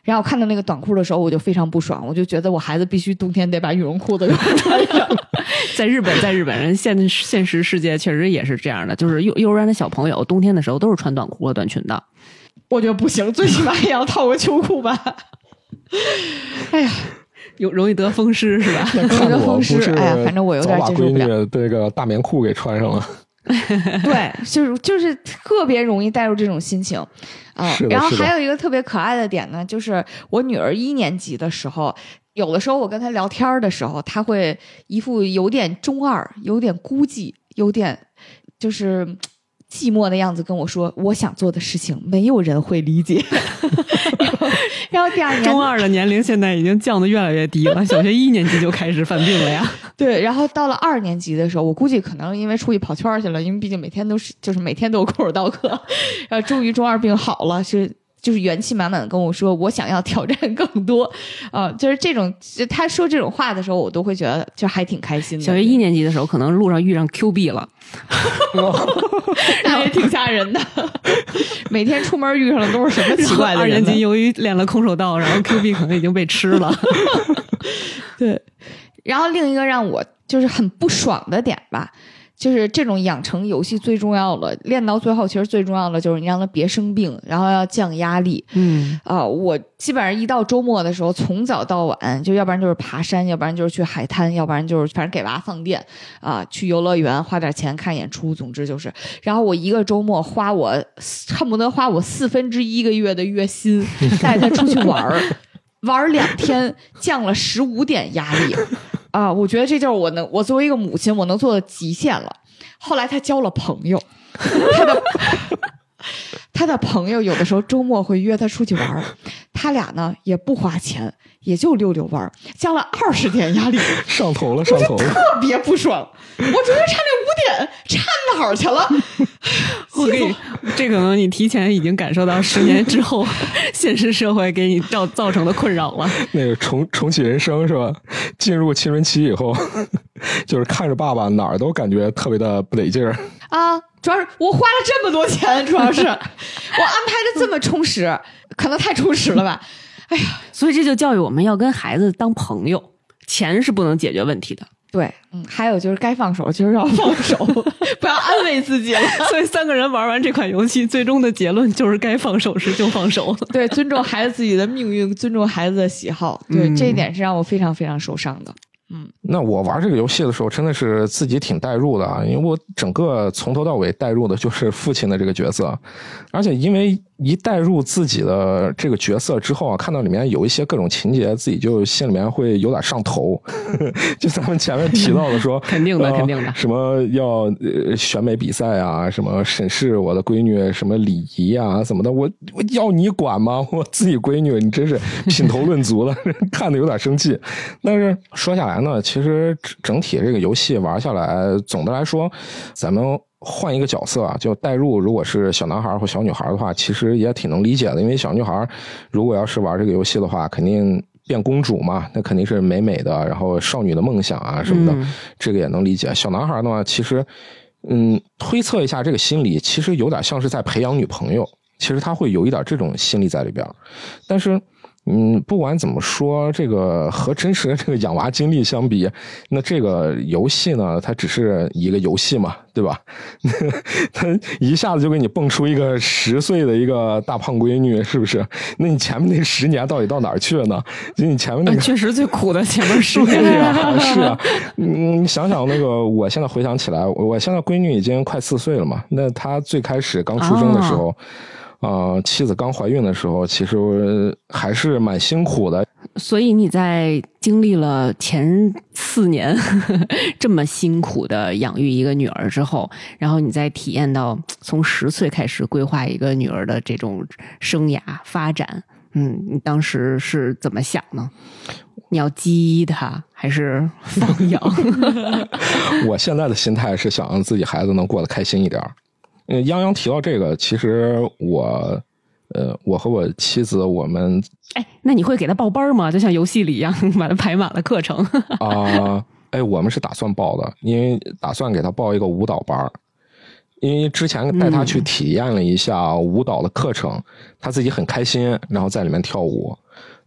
然后看到那个短裤的时候，我就非常不爽，我就觉得我孩子必须冬天得把羽绒裤子给我穿上。 在日本，在日本人现现实世界确实也是这样的，就是幼幼儿园的小朋友冬天的时候都是穿短裤和短裙的。 我觉得不行，最起码也要套个秋裤吧。哎呀， 有容易得风湿是吧？ 那看着我不是哎呀，反正我有点接受不了。 早把闺女这个大棉裤给穿上了。 对，就是就是特别容易带入这种心情啊、呃。然后还有一个特别可爱的点呢，就是我女儿一年级的时候，有的时候我跟她聊天的时候，她会一副有点中二、有点孤寂、有点就是寂寞的样子跟我说，我想做的事情没有人会理解。然, 后然后第二年中二的年龄现在已经降得越来越低了，小学一年级就开始犯病了呀。 对，然后到了二年级的时候，我估计可能因为出去跑圈去了，因为毕竟每天都是就是每天都有空手道课，然后终于中二病好了，是就是元气满满的跟我说，我想要挑战更多啊、呃，就是这种他说这种话的时候，我都会觉得就还挺开心的。 小学一年级的时候，可能路上遇上 Q B 了， 那也挺吓人的。每天出门遇上的都是什么奇怪的人？ 二年级由于练了空手道，然后 Q B 可能已经被吃了。 对，然后另一个让我就是很不爽的点吧。就是这种养成游戏最重要的，练到最后其实最重要的就是你让他别生病，然后要降压力。 嗯啊、呃，我基本上一到周末的时候，从早到晚，就要不然就是爬山，要不然就是去海滩，要不然就是反正给娃放电啊、呃，去游乐园花点钱看演出，总之就是，然后我一个周末花我恨不得花我四分之一个月的月薪带他出去玩儿，玩两天降了十五点压力。啊，我觉得这就是我能，我作为一个母亲，我能做的极限了。后来他交了朋友，他的他的朋友有的时候周末会约他出去玩，他俩呢也不花钱，也就溜溜弯，降了二十点压力， 上头了，上头了， 特别不爽。我昨天差这五点，差哪儿去了？ 我给你，这可能你提前已经感受到十年之后现实社会给你造造成的困扰了。 那个重重启人生是吧？进入青春期以后，就是看着爸爸哪儿都感觉特别的不得劲儿啊。主要是我花了这么多钱，主要是我安排的这么充实，可能太充实了吧。哎呀， 所以这就教育我们要跟孩子当朋友，钱是不能解决问题的。 对，嗯，还有就是该放手就是要放手，不要安慰自己了。 所以三个人玩完这款游戏，最终的结论就是该放手时就放手。 对，尊重孩子自己的命运，尊重孩子的喜好。对，嗯、这一点是让我非常非常受伤的。嗯， 那我玩这个游戏的时候真的是自己挺代入的啊，因为我整个从头到尾代入的就是父亲的这个角色，而且因为一代入自己的这个角色之后啊，看到里面有一些各种情节，自己就心里面会有点上头。就咱们前面提到的说， 肯定的，呃、肯定的， 什么要呃选美比赛啊，什么审视我的闺女，什么礼仪啊，怎么的，我我要你管吗？我自己闺女，你真是品头论足的，看得有点生气。但是说下来呢，其实整体这个游戏玩下来，总的来说，咱们换一个角色啊，就代入，如果是小男孩或小女孩的话，其实也挺能理解的。因为小女孩如果要是玩这个游戏的话，肯定变公主嘛，那肯定是美美的，然后少女的梦想啊什么的，嗯、这个也能理解。小男孩的话，其实嗯，推测一下这个心理，其实有点像是在培养女朋友，其实他会有一点这种心理在里边，但是。嗯，不管怎么说，这个和真实的这个养娃经历相比，那这个游戏呢，它只是一个游戏嘛，对吧？它一下子就给你蹦出一个十岁的一个大胖闺女，是不是？那你前面那十年到底到哪儿去了呢？就你前面那个， 确实最苦的前面十年啊，是啊，嗯，你想想那个，我现在回想起来，我现在闺女已经快四岁了嘛，那她最开始刚出生的时候。哦啊、呃，妻子刚怀孕的时候，其实还是蛮辛苦的。 所以你在经历了前四年呵呵这么辛苦的养育一个女儿之后，然后你再体验到从十岁开始规划一个女儿的这种生涯发展，嗯，你当时是怎么想呢？你要激她还是放养？ 我现在的心态是想让自己孩子能过得开心一点。嗯，泱泱提到这个，其实我，呃，我和我妻子，我们， 哎，那你会给他报班吗？就像游戏里一样，把他排满了课程啊、呃？哎，我们是打算报的，因为打算给他报一个舞蹈班，因为之前带他去体验了一下舞蹈的课程，嗯、他自己很开心，然后在里面跳舞。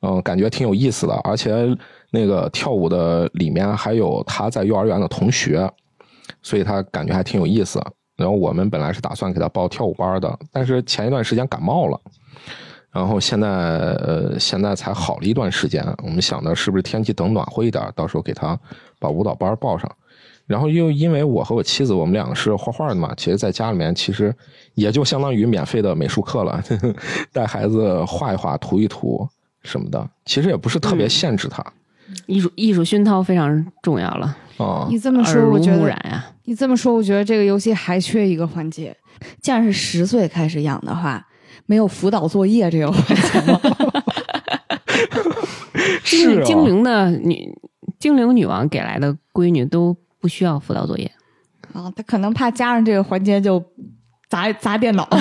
嗯，感觉挺有意思的，而且那个跳舞的里面还有他在幼儿园的同学，所以他感觉还挺有意思。然后我们本来是打算给他报跳舞班的，但是前一段时间感冒了，然后现在呃现在才好了一段时间，我们想的是不是天气等暖和一点，到时候给他把舞蹈班报上。然后又因为我和我妻子我们两个是画画的嘛，其实在家里面其实也就相当于免费的美术课了，呵呵，带孩子画一画涂一涂什么的，其实也不是特别限制他。 嗯、艺术艺术熏陶非常重要了啊、 嗯！你这么说我觉得耳濡目染呀、啊。 你这么说我觉得这个游戏还缺一个环节，既然是十岁开始养的话，没有辅导作业这个环节吗？ 是、啊、精灵的女精灵女王给来的闺女都不需要辅导作业啊，他可能怕加上这个环节就砸砸电脑，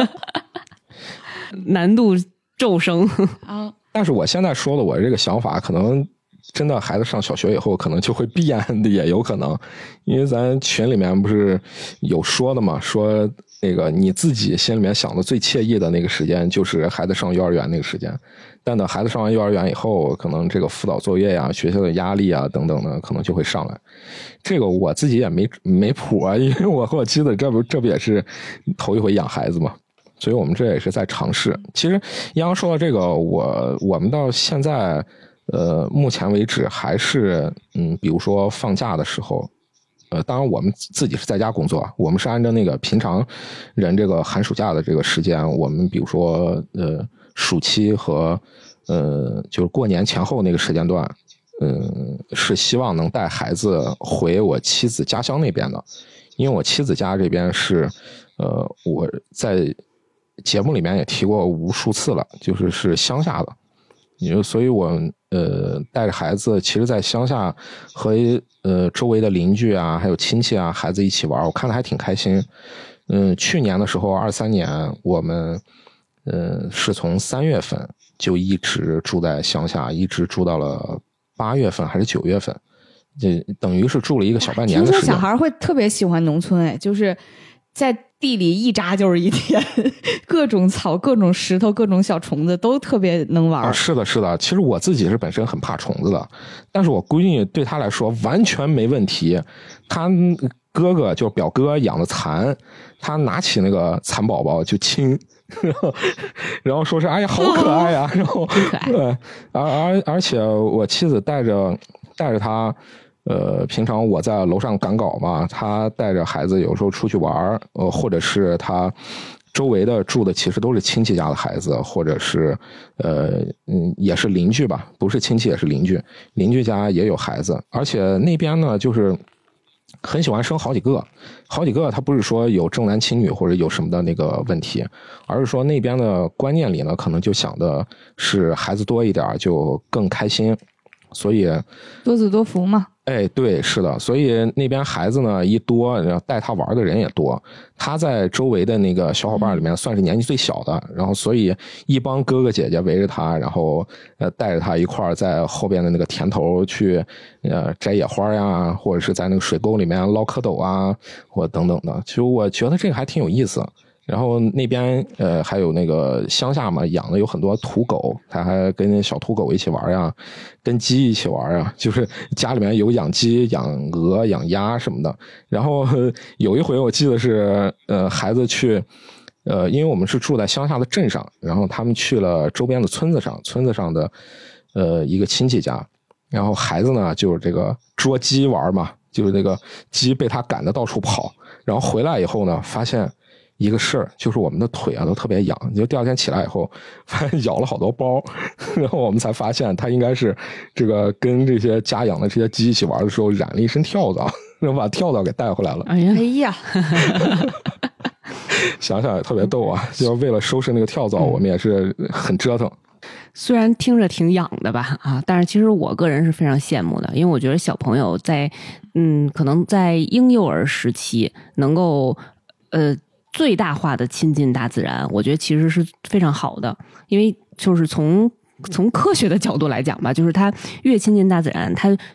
难度骤升啊。 但是我现在说的我这个想法，可能真的孩子上小学以后可能就会变的，也有可能，因为咱群里面不是有说的嘛，说那个你自己心里面想的最惬意的那个时间就是孩子上幼儿园那个时间，但等孩子上完幼儿园以后，可能这个辅导作业呀、学校的压力啊等等的，可能就会上来。这个我自己也没没谱啊，因为我和我妻子这不这不也是头一回养孩子嘛，所以我们这也是在尝试。其实杨洋说到这个，我我们到现在呃目前为止还是嗯，比如说放假的时候。呃，当然我们自己是在家工作，我们是按照那个平常人这个寒暑假的这个时间，我们比如说呃暑期和呃就是过年前后那个时间段，嗯、呃，是希望能带孩子回我妻子家乡那边的，因为我妻子家这边是呃我在节目里面也提过无数次了，就是是乡下的。你就所以我呃带着孩子，其实在乡下和呃周围的邻居啊还有亲戚啊孩子一起玩，我看的还挺开心。嗯，去年的时候二三年我们呃是从三月份就一直住在乡下，一直住到了八月份还是九月份，这等于是住了一个小半年的时间。 听说小孩会特别喜欢农村，哎，就是在地里一扎就是一天，各种草、各种石头、各种小虫子都特别能玩、 啊。是的，是的。其实我自己是本身很怕虫子的，但是我闺女对她来说完全没问题。她哥哥就是表哥养的蚕，她拿起那个蚕宝宝就亲，然后然后说是哎呀好可爱呀、啊，然后对，而而而且我妻子带着带着她。呃，平常我在楼上赶稿嘛，他带着孩子有时候出去玩，呃，或者是他周围的住的其实都是亲戚家的孩子，或者是呃嗯也是邻居吧，不是亲戚也是邻居，邻居家也有孩子，而且那边呢就是很喜欢生好几个，好几个他不是说有重男轻女或者有什么的那个问题，而是说那边的观念里呢，可能就想的是孩子多一点就更开心，所以多子多福嘛。 哎，对，是的，所以那边孩子呢一多，然后带他玩的人也多，他在周围的那个小伙伴里面算是年纪最小的，然后所以一帮哥哥姐姐围着他，然后呃带着他一块儿在后边的那个田头去呃摘野花呀，或者是在那个水沟里面捞蝌蚪啊，或等等的，其实我觉得这个还挺有意思。然后那边呃还有那个乡下嘛，养的有很多土狗，他还跟那小土狗一起玩呀，跟鸡一起玩呀，就是家里面有养鸡、养鹅、养鸭什么的。然后有一回我记得是呃孩子去呃因为我们是住在乡下的镇上，然后他们去了周边的村子上，村子上的呃一个亲戚家，然后孩子呢就是这个捉鸡玩嘛，就是那个鸡被他赶得到处跑，然后回来以后呢发现一个事儿，就是我们的腿啊都特别痒，就第二天起来以后发现咬了好多包，然后我们才发现他应该是这个跟这些家养的这些鸡一起玩的时候染了一身跳蚤，然后把跳蚤给带回来了。 哎呀， 哎呀想想也特别逗啊，就是为了收拾那个跳蚤、嗯、我们也是很折腾。 虽然听着挺痒的吧啊，但是其实我个人是非常羡慕的，因为我觉得小朋友在嗯可能在婴幼儿时期能够呃最大化的亲近大自然，我觉得其实是非常好的，因为就是从从科学的角度来讲吧，就是他越亲近大自然，他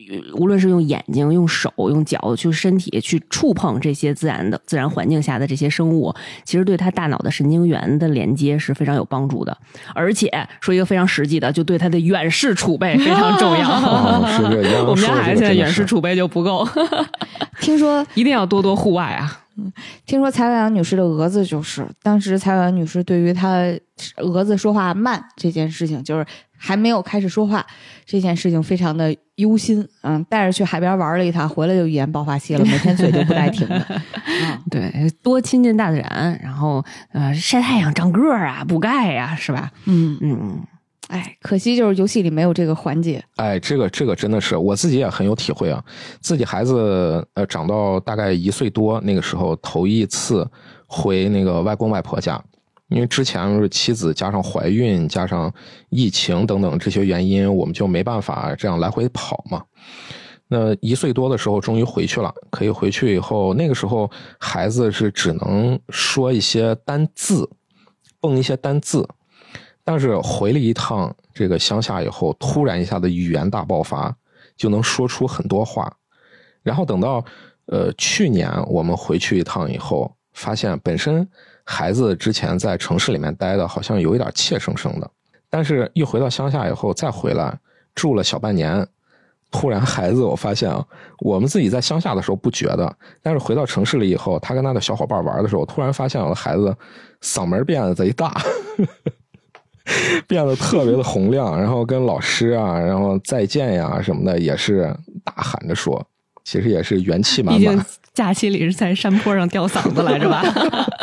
无论是用眼睛、用手、用脚去身体去触碰这些自然的自然环境下的这些生物，其实对他大脑的神经元的连接是非常有帮助的。而且说一个非常实际的，就对他的远视储备非常重要。 哦、是这样我们家孩子现在远视储备就不够， 听说一定要多多户外啊。 听说蔡文阳女士的蛾子就是当时蔡文阳女士对于她蛾子说话慢这件事情，就是还没有开始说话这件事情非常的忧心，嗯，带着去海边玩了一趟，回来就语言爆发期了，每天嘴就不带停的。 嗯，对，多亲近大自然，然后呃晒太阳长个儿啊，补钙呀、啊，是吧？ 嗯嗯。 哎，可惜就是游戏里没有这个环节。 哎，这个这个真的是我自己也很有体会啊。自己孩子呃长到大概一岁多那个时候，头一次回那个外公外婆家，因为之前是妻子加上怀孕加上疫情等等这些原因，我们就没办法这样来回跑嘛。那一岁多的时候终于回去了，可以回去以后，那个时候孩子是只能说一些单字，蹦一些单字。但是回了一趟这个乡下以后，突然一下子语言大爆发，就能说出很多话。然后等到呃去年我们回去一趟以后，发现本身孩子之前在城市里面待的好像有一点怯生生的，但是一回到乡下以后再回来住了小半年，突然孩子我发现啊，我们自己在乡下的时候不觉得，但是回到城市里以后，他跟他的小伙伴玩的时候，突然发现我的孩子嗓门变得贼大。变得特别的洪亮，然后跟老师啊，然后再见呀什么的也是大喊着说，其实也是元气满满。 毕竟假期里是在山坡上吊嗓子来着吧。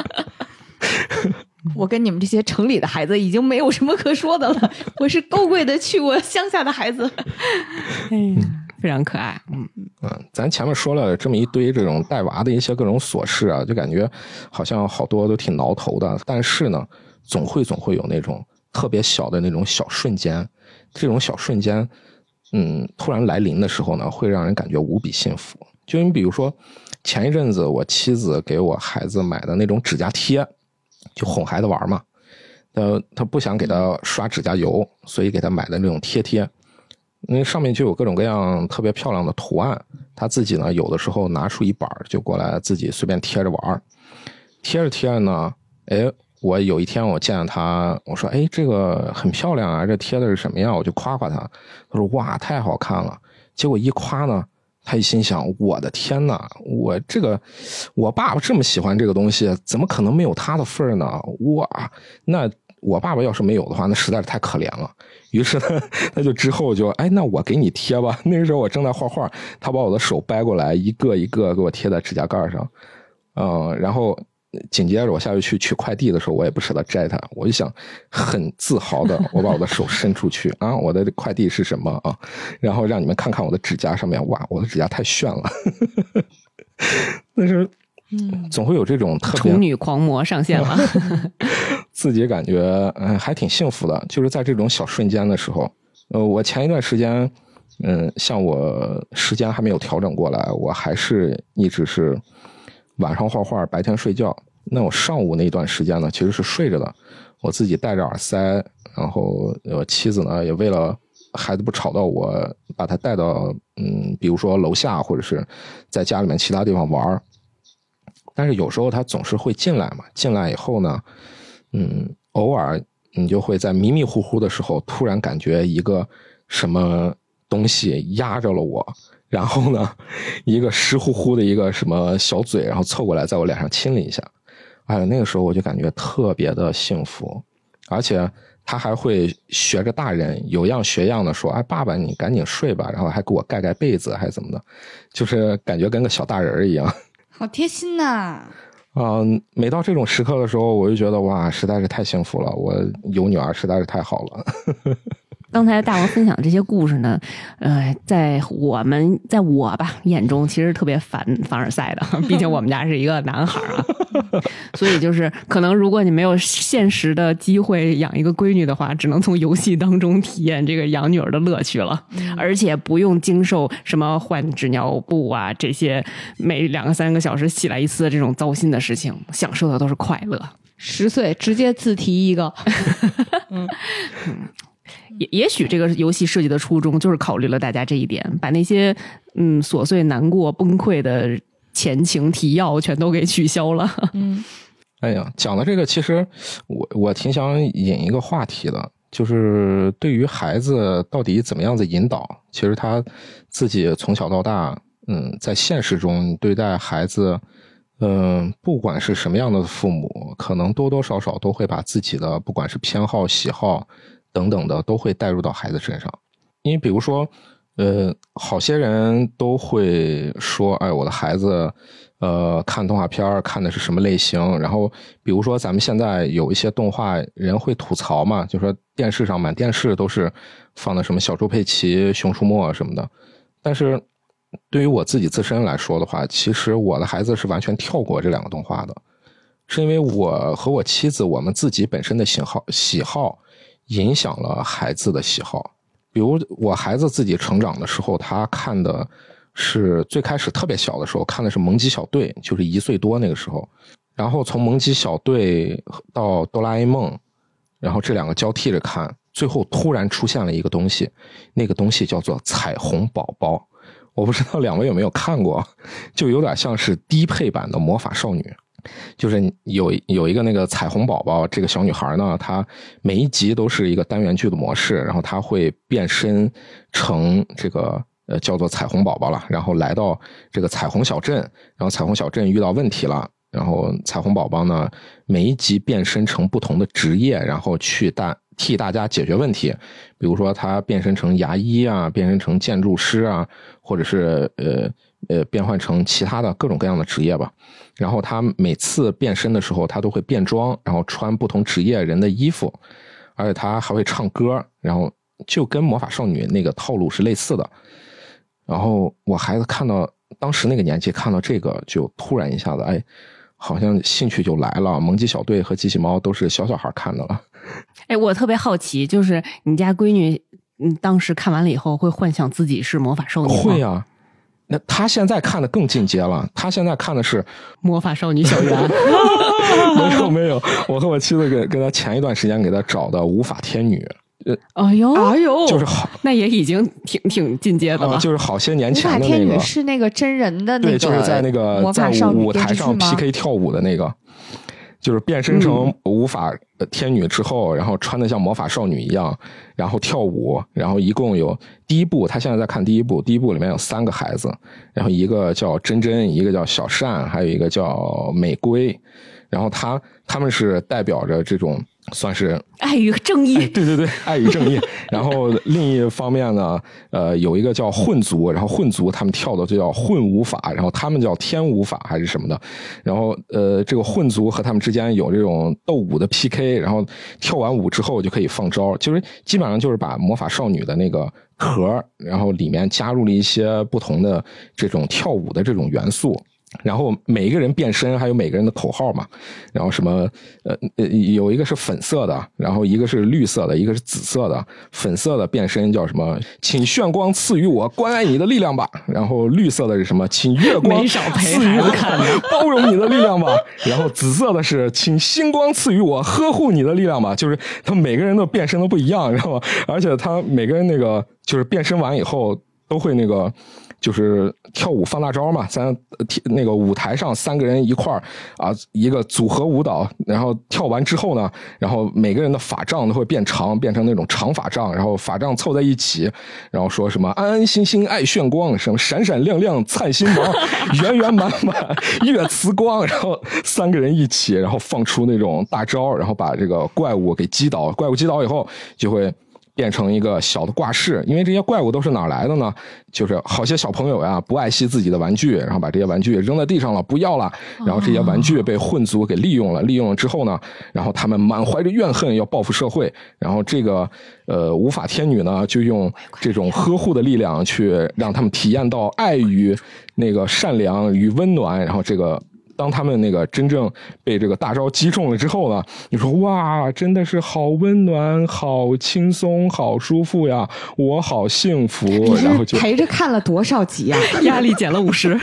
我跟你们这些城里的孩子已经没有什么可说的了，我是高贵的去过乡下的孩子。 嗯，非常可爱。嗯嗯，咱前面说了这么一堆这种带娃的一些各种琐事啊，就感觉好像好多都挺挠头的，但是呢总会总会有那种特别小的那种小瞬间，这种小瞬间嗯，突然来临的时候呢，会让人感觉无比幸福。就你比如说前一阵子我妻子给我孩子买的那种指甲贴，就哄孩子玩嘛，呃，他不想给他刷指甲油，所以给他买的那种贴贴，因为上面就有各种各样特别漂亮的图案，他自己呢有的时候拿出一板就过来自己随便贴着玩，贴着贴着呢，哎，我有一天我见到他，我说哎，这个很漂亮啊，这贴的是什么样？我就夸夸他，他说哇太好看了。结果一夸呢，他一心想我的天哪，我这个我爸爸这么喜欢这个东西，怎么可能没有他的份儿呢？哇，那我爸爸要是没有的话，那实在是太可怜了。于是呢，他就之后就哎，那我给你贴吧。那个时候我正在画画，他把我的手掰过来，一个一个给我贴在指甲盖上，嗯，然后紧接着我下去去取快递的时候，我也不舍得摘它，我就想很自豪的，我把我的手伸出去啊，我的快递是什么啊？然后让你们看看我的指甲上面，哇，我的指甲太炫了。但是，嗯，总会有这种特别处女狂魔上线了， 自己感觉嗯、呃、还挺幸福的，就是在这种小瞬间的时候，呃，我前一段时间，嗯，像我时间还没有调整过来，我还是一直是晚上画画，白天睡觉。那我上午那一段时间呢，其实是睡着的，我自己戴着耳塞，然后我妻子呢也为了孩子不吵到我，把他带到嗯，比如说楼下或者是在家里面其他地方玩。但是有时候他总是会进来嘛，进来以后呢，嗯，偶尔你就会在迷迷糊糊的时候，突然感觉一个什么东西压着了我。然后呢，一个湿乎乎的一个什么小嘴，然后凑过来在我脸上亲了一下，哎，那个时候我就感觉特别的幸福，而且他还会学着大人有样学样的说，哎，爸爸你赶紧睡吧，然后还给我盖盖被子还怎么的，就是感觉跟个小大人一样， 好贴心呐！ 啊、呃，每到这种时刻的时候，我就觉得哇，实在是太幸福了，我有女儿实在是太好了。 刚才大王分享这些故事呢，呃，在我们在我吧眼中，其实特别烦凡尔赛的，毕竟我们家是一个男孩啊，所以就是可能如果你没有现实的机会养一个闺女的话，只能从游戏当中体验这个养女儿的乐趣了，嗯、而且不用经受什么换纸尿布啊这些每两个三个小时起来一次的这种糟心的事情，享受的都是快乐。 十岁直接自提一个， 嗯嗯。 也也许这个游戏设计的初衷就是考虑了大家这一点，把那些嗯琐碎、难过、崩溃的前情提要全都给取消了。 嗯， 哎呀，讲的这个其实我我挺想引一个话题的，就是对于孩子到底怎么样子引导，其实他自己从小到大，嗯，在现实中对待孩子，嗯，不管是什么样的父母，可能多多少少都会把自己的不管是偏好、喜好等等的都会带入到孩子身上。因为比如说呃，好些人都会说，哎，我的孩子呃看动画片看的是什么类型，然后比如说咱们现在有一些动画人会吐槽嘛，就说电视上满电视都是放的什么小猪佩奇、熊出没什么的。但是对于我自己自身来说的话，其实我的孩子是完全跳过这两个动画的，是因为我和我妻子我们自己本身的喜好喜好影响了孩子的喜好。比如我孩子自己成长的时候，他看的是最开始特别小的时候看的是萌鸡小队，就是一岁多那个时候，然后从萌鸡小队到哆啦 A 梦，然后这两个交替着看，最后突然出现了一个东西，那个东西叫做彩虹宝宝。我不知道两位有没有看过，就有点像是低配版的魔法少女。就是有有一个那个彩虹宝宝，这个小女孩呢，她每一集都是一个单元剧的模式，然后她会变身成这个呃叫做彩虹宝宝了，然后来到这个彩虹小镇，然后彩虹小镇遇到问题了，然后彩虹宝宝呢每一集变身成不同的职业，然后去大替大家解决问题。比如说他变身成牙医啊，变身成建筑师啊，或者是呃呃变换成其他的各种各样的职业吧。然后他每次变身的时候他都会变装，然后穿不同职业人的衣服，而且他还会唱歌，然后就跟魔法少女那个套路是类似的。然后我孩子看到当时那个年纪看到这个，就突然一下子哎好像兴趣就来了，萌鸡小队和机器猫都是小小孩看的了。 哎，我特别好奇，就是你家闺女嗯当时看完了以后会幻想自己是魔法少女吗？ 会啊，那他现在看的更进阶了，他现在看的是魔法少女小圆。 没有没有，我和我妻子给跟他前一段时间给他找的无法天女。 哎呦哎呦， 就是好， 那也已经挺挺进阶的了、 呃。就是好些年前的那个。 无法天女是那个真人的那个， 对，就是在那个在舞台上 P K 跳舞的那个，就是变身成无法天女之后，嗯、然后穿的像魔法少女一样，然后跳舞，然后一共有第一部，他现在在看第一部，第一部里面有三个孩子，然后一个叫珍珍，一个叫小善，还有一个叫玫瑰，然后他他们是代表着这种。算是爱与正义、 哎、对对对，爱与正义。然后另一方面呢，呃，有一个叫混族，然后混族他们跳的就叫混舞法，然后他们叫天舞法还是什么的。然后呃，这个混族和他们之间有这种斗舞的 P K， 然后跳完舞之后就可以放招，就是基本上就是把魔法少女的那个壳，然后里面加入了一些不同的这种跳舞的这种元素。然后每一个人变身还有每个人的口号嘛，然后什么呃有一个是粉色的，然后一个是绿色的，一个是紫色的。粉色的变身叫什么？请炫光赐予我关爱你的力量吧。然后绿色的是什么？请月光赐予我包容你的力量吧。然后紫色的是请星光赐予我呵护你的力量吧。就是他们每个人的变身都不一样，知道吗？而且他每个人那个就是变身完以后都会那个。就是跳舞放大招嘛，咱那个舞台上三个人一块儿啊，一个组合舞蹈，然后跳完之后呢，然后每个人的法杖都会变长，变成那种长法杖，然后法杖凑在一起，然后说什么安安心心爱炫光，什么闪闪亮亮灿星芒，圆圆满满月慈光，然后三个人一起，然后放出那种大招，然后把这个怪物给击倒，怪物击倒以后就会。变成一个小的挂饰，因为这些怪物都是哪儿来的呢？就是好些小朋友呀不爱惜自己的玩具，然后把这些玩具扔在地上了，不要了，然后这些玩具被混族给利用了，利用了之后呢，然后他们满怀着怨恨要报复社会，然后这个呃无法天女呢就用这种呵护的力量去让他们体验到爱与那个善良与温暖，然后这个。当他们那个真正被这个大招击中了之后呢，你说哇，真的是好温暖、好轻松、好舒服呀，我好幸福。然后就陪着看了多少集啊？ 压力减了五十。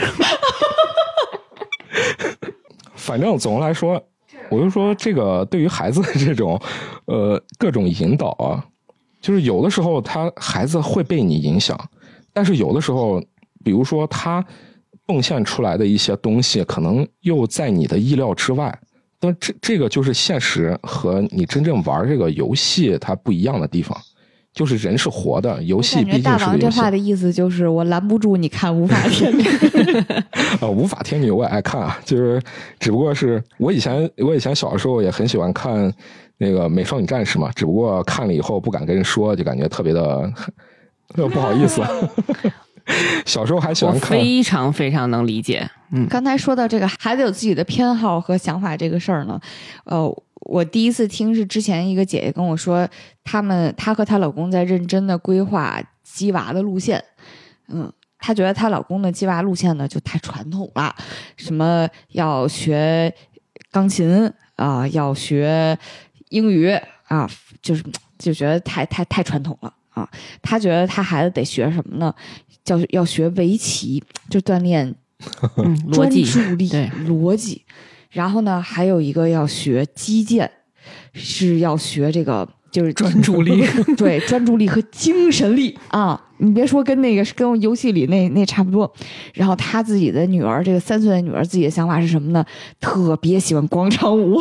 反正总的来说，我就说这个对于孩子的这种呃各种引导啊， 就是有的时候他孩子会被你影响，但是有的时候比如说他迸现出来的一些东西可能又在你的意料之外，但这这个就是现实和你真正玩这个游戏它不一样的地方，就是人是活的，游戏毕竟是个游戏。 大王这话的意思就是我拦不住你看无法天女。 呃，无法天女我也爱看啊，就是只不过是我以前我以前小的时候也很喜欢看那个美少女战士嘛，只不过看了以后不敢跟人说，就感觉特别的不好意思。小时候还喜欢看， 我非常非常能理解。嗯， 刚才说到这个孩子有自己的偏好和想法这个事儿呢，呃，我第一次听是之前一个姐姐跟我说，他们她和她老公在认真的规划鸡娃的路线。嗯，她觉得她老公的鸡娃路线呢就太传统了，什么要学钢琴啊、呃，要学英语啊，就是就觉得太太太传统了啊。她觉得她孩子得学什么呢？叫要学围棋，就锻炼嗯逻辑专注力、 对逻辑。然后呢，还有一个要学击剑，是要学这个就是专注力， 对，专注力和精神力啊！你别说跟那个跟游戏里那那差不多。然后他自己的女儿，这个三岁的女儿，自己的想法是什么呢？特别喜欢广场舞。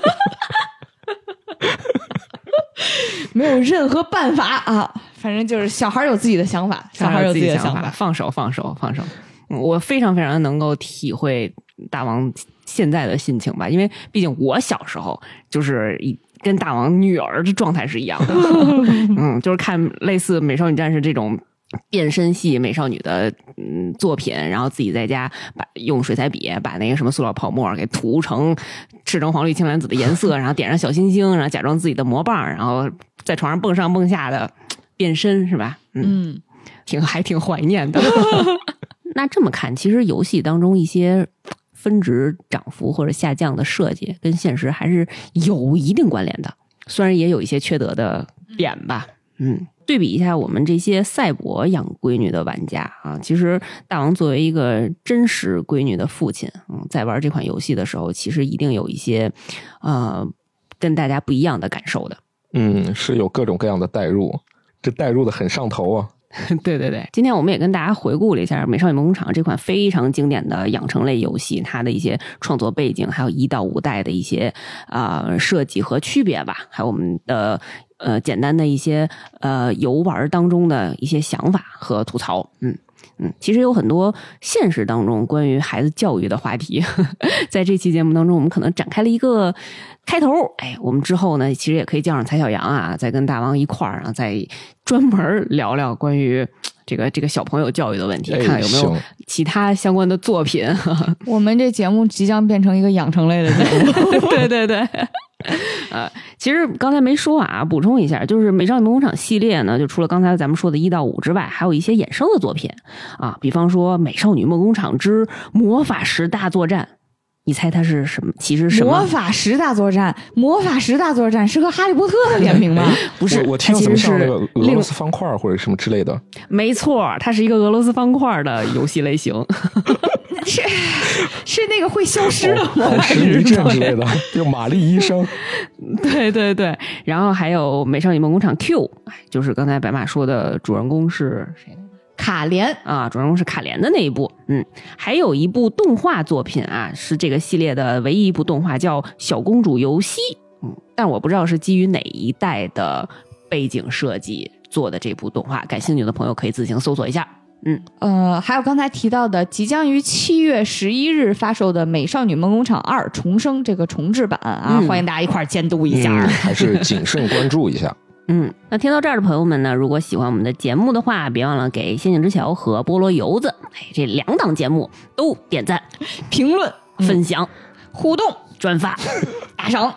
没有任何办法啊，反正就是小孩有自己的想法，小孩有自己的想法， 放手放手放手。我非常非常能够体会大王现在的心情吧，因为毕竟我小时候就是跟大王女儿的状态是一样的。嗯，就是看类似美少女战士这种变身系美少女的嗯作品，然后自己在家把用水彩笔把那个什么塑料泡沫给涂成赤橙黄绿青蓝紫的颜色，然后点上小星星，然后假装自己的魔棒，然后在床上蹦上蹦下的变身，是吧？嗯，嗯挺还挺怀念的。那这么看，其实游戏当中一些分值涨幅或者下降的设计跟现实还是有一定关联的，虽然也有一些缺德的点吧。嗯，对比一下我们这些赛博养闺女的玩家啊，其实大王作为一个真实闺女的父亲，嗯，在玩这款游戏的时候，其实一定有一些呃跟大家不一样的感受的。 嗯，是有各种各样的代入，这代入的很上头啊。 对对对，今天我们也跟大家回顾了一下《美少女梦工厂》这款非常经典的养成类游戏，它的一些创作背景，还有一到五代的一些啊、呃、设计和区别吧，还有我们的呃简单的一些呃游玩当中的一些想法和吐槽。嗯嗯，其实有很多现实当中关于孩子教育的话题，呵呵在这期节目当中，我们可能展开了一个开头。哎，我们之后呢，其实也可以叫上蔡小阳啊，再跟大王一块儿啊，再专门聊聊关于这个这个小朋友教育的问题，看看有没有其他相关的作品。 我们这节目即将变成一个养成类的节目。 对对对。呃，其实刚才没说啊，补充一下，就是美少女梦工厂系列呢，就除了刚才咱们说的一到五之外，还有一些衍生的作品啊，比方说美少女梦工厂之魔法石大作战，你猜它是什么？其实是什么？ 魔法石大作战，魔法石大作战是和哈利波特的联名吗？ 不是， 我, 我听怎么像那个俄罗斯方块或者什么之类的。 没错，它是一个俄罗斯方块的游戏类型。 是是那个会消失的魔法石之类的，就玛丽医生。 对对对，然后还有美少女梦工厂 Q， 就是刚才白马说的主人公是谁？ 卡莲啊，主人公是卡莲的那一部。嗯，还有一部动画作品啊，是这个系列的唯一一部动画，叫《小公主游戏》。嗯，但我不知道是基于哪一代的背景设计做的这部动画，感兴趣的朋友可以自行搜索一下。嗯， 呃，还有刚才提到的即将于七月十一日发售的《美少女梦工厂二重生》这个重制版啊，嗯、欢迎大家一块儿监督一下、 嗯，还是谨慎关注一下。 嗯，那听到这儿的朋友们呢，如果喜欢我们的节目的话，别忘了给《仙境之桥》和菠萝油子哎这两档节目都点赞、 评论、 分享、 嗯、互动、 转发、 打赏。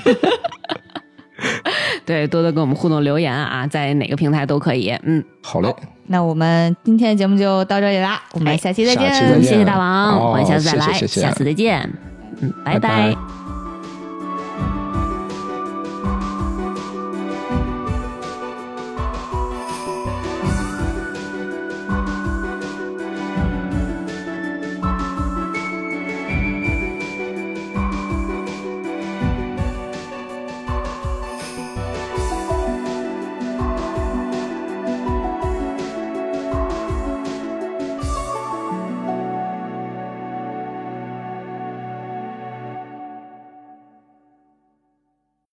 对，多多跟我们互动留言啊，在哪个平台都可以。嗯， 好嘞。 那我们今天的节目就到这里啦，我们下期再见。 下期再见， 谢谢大王，我们下次再来， 谢谢谢谢下次再见。嗯，拜拜。 拜拜。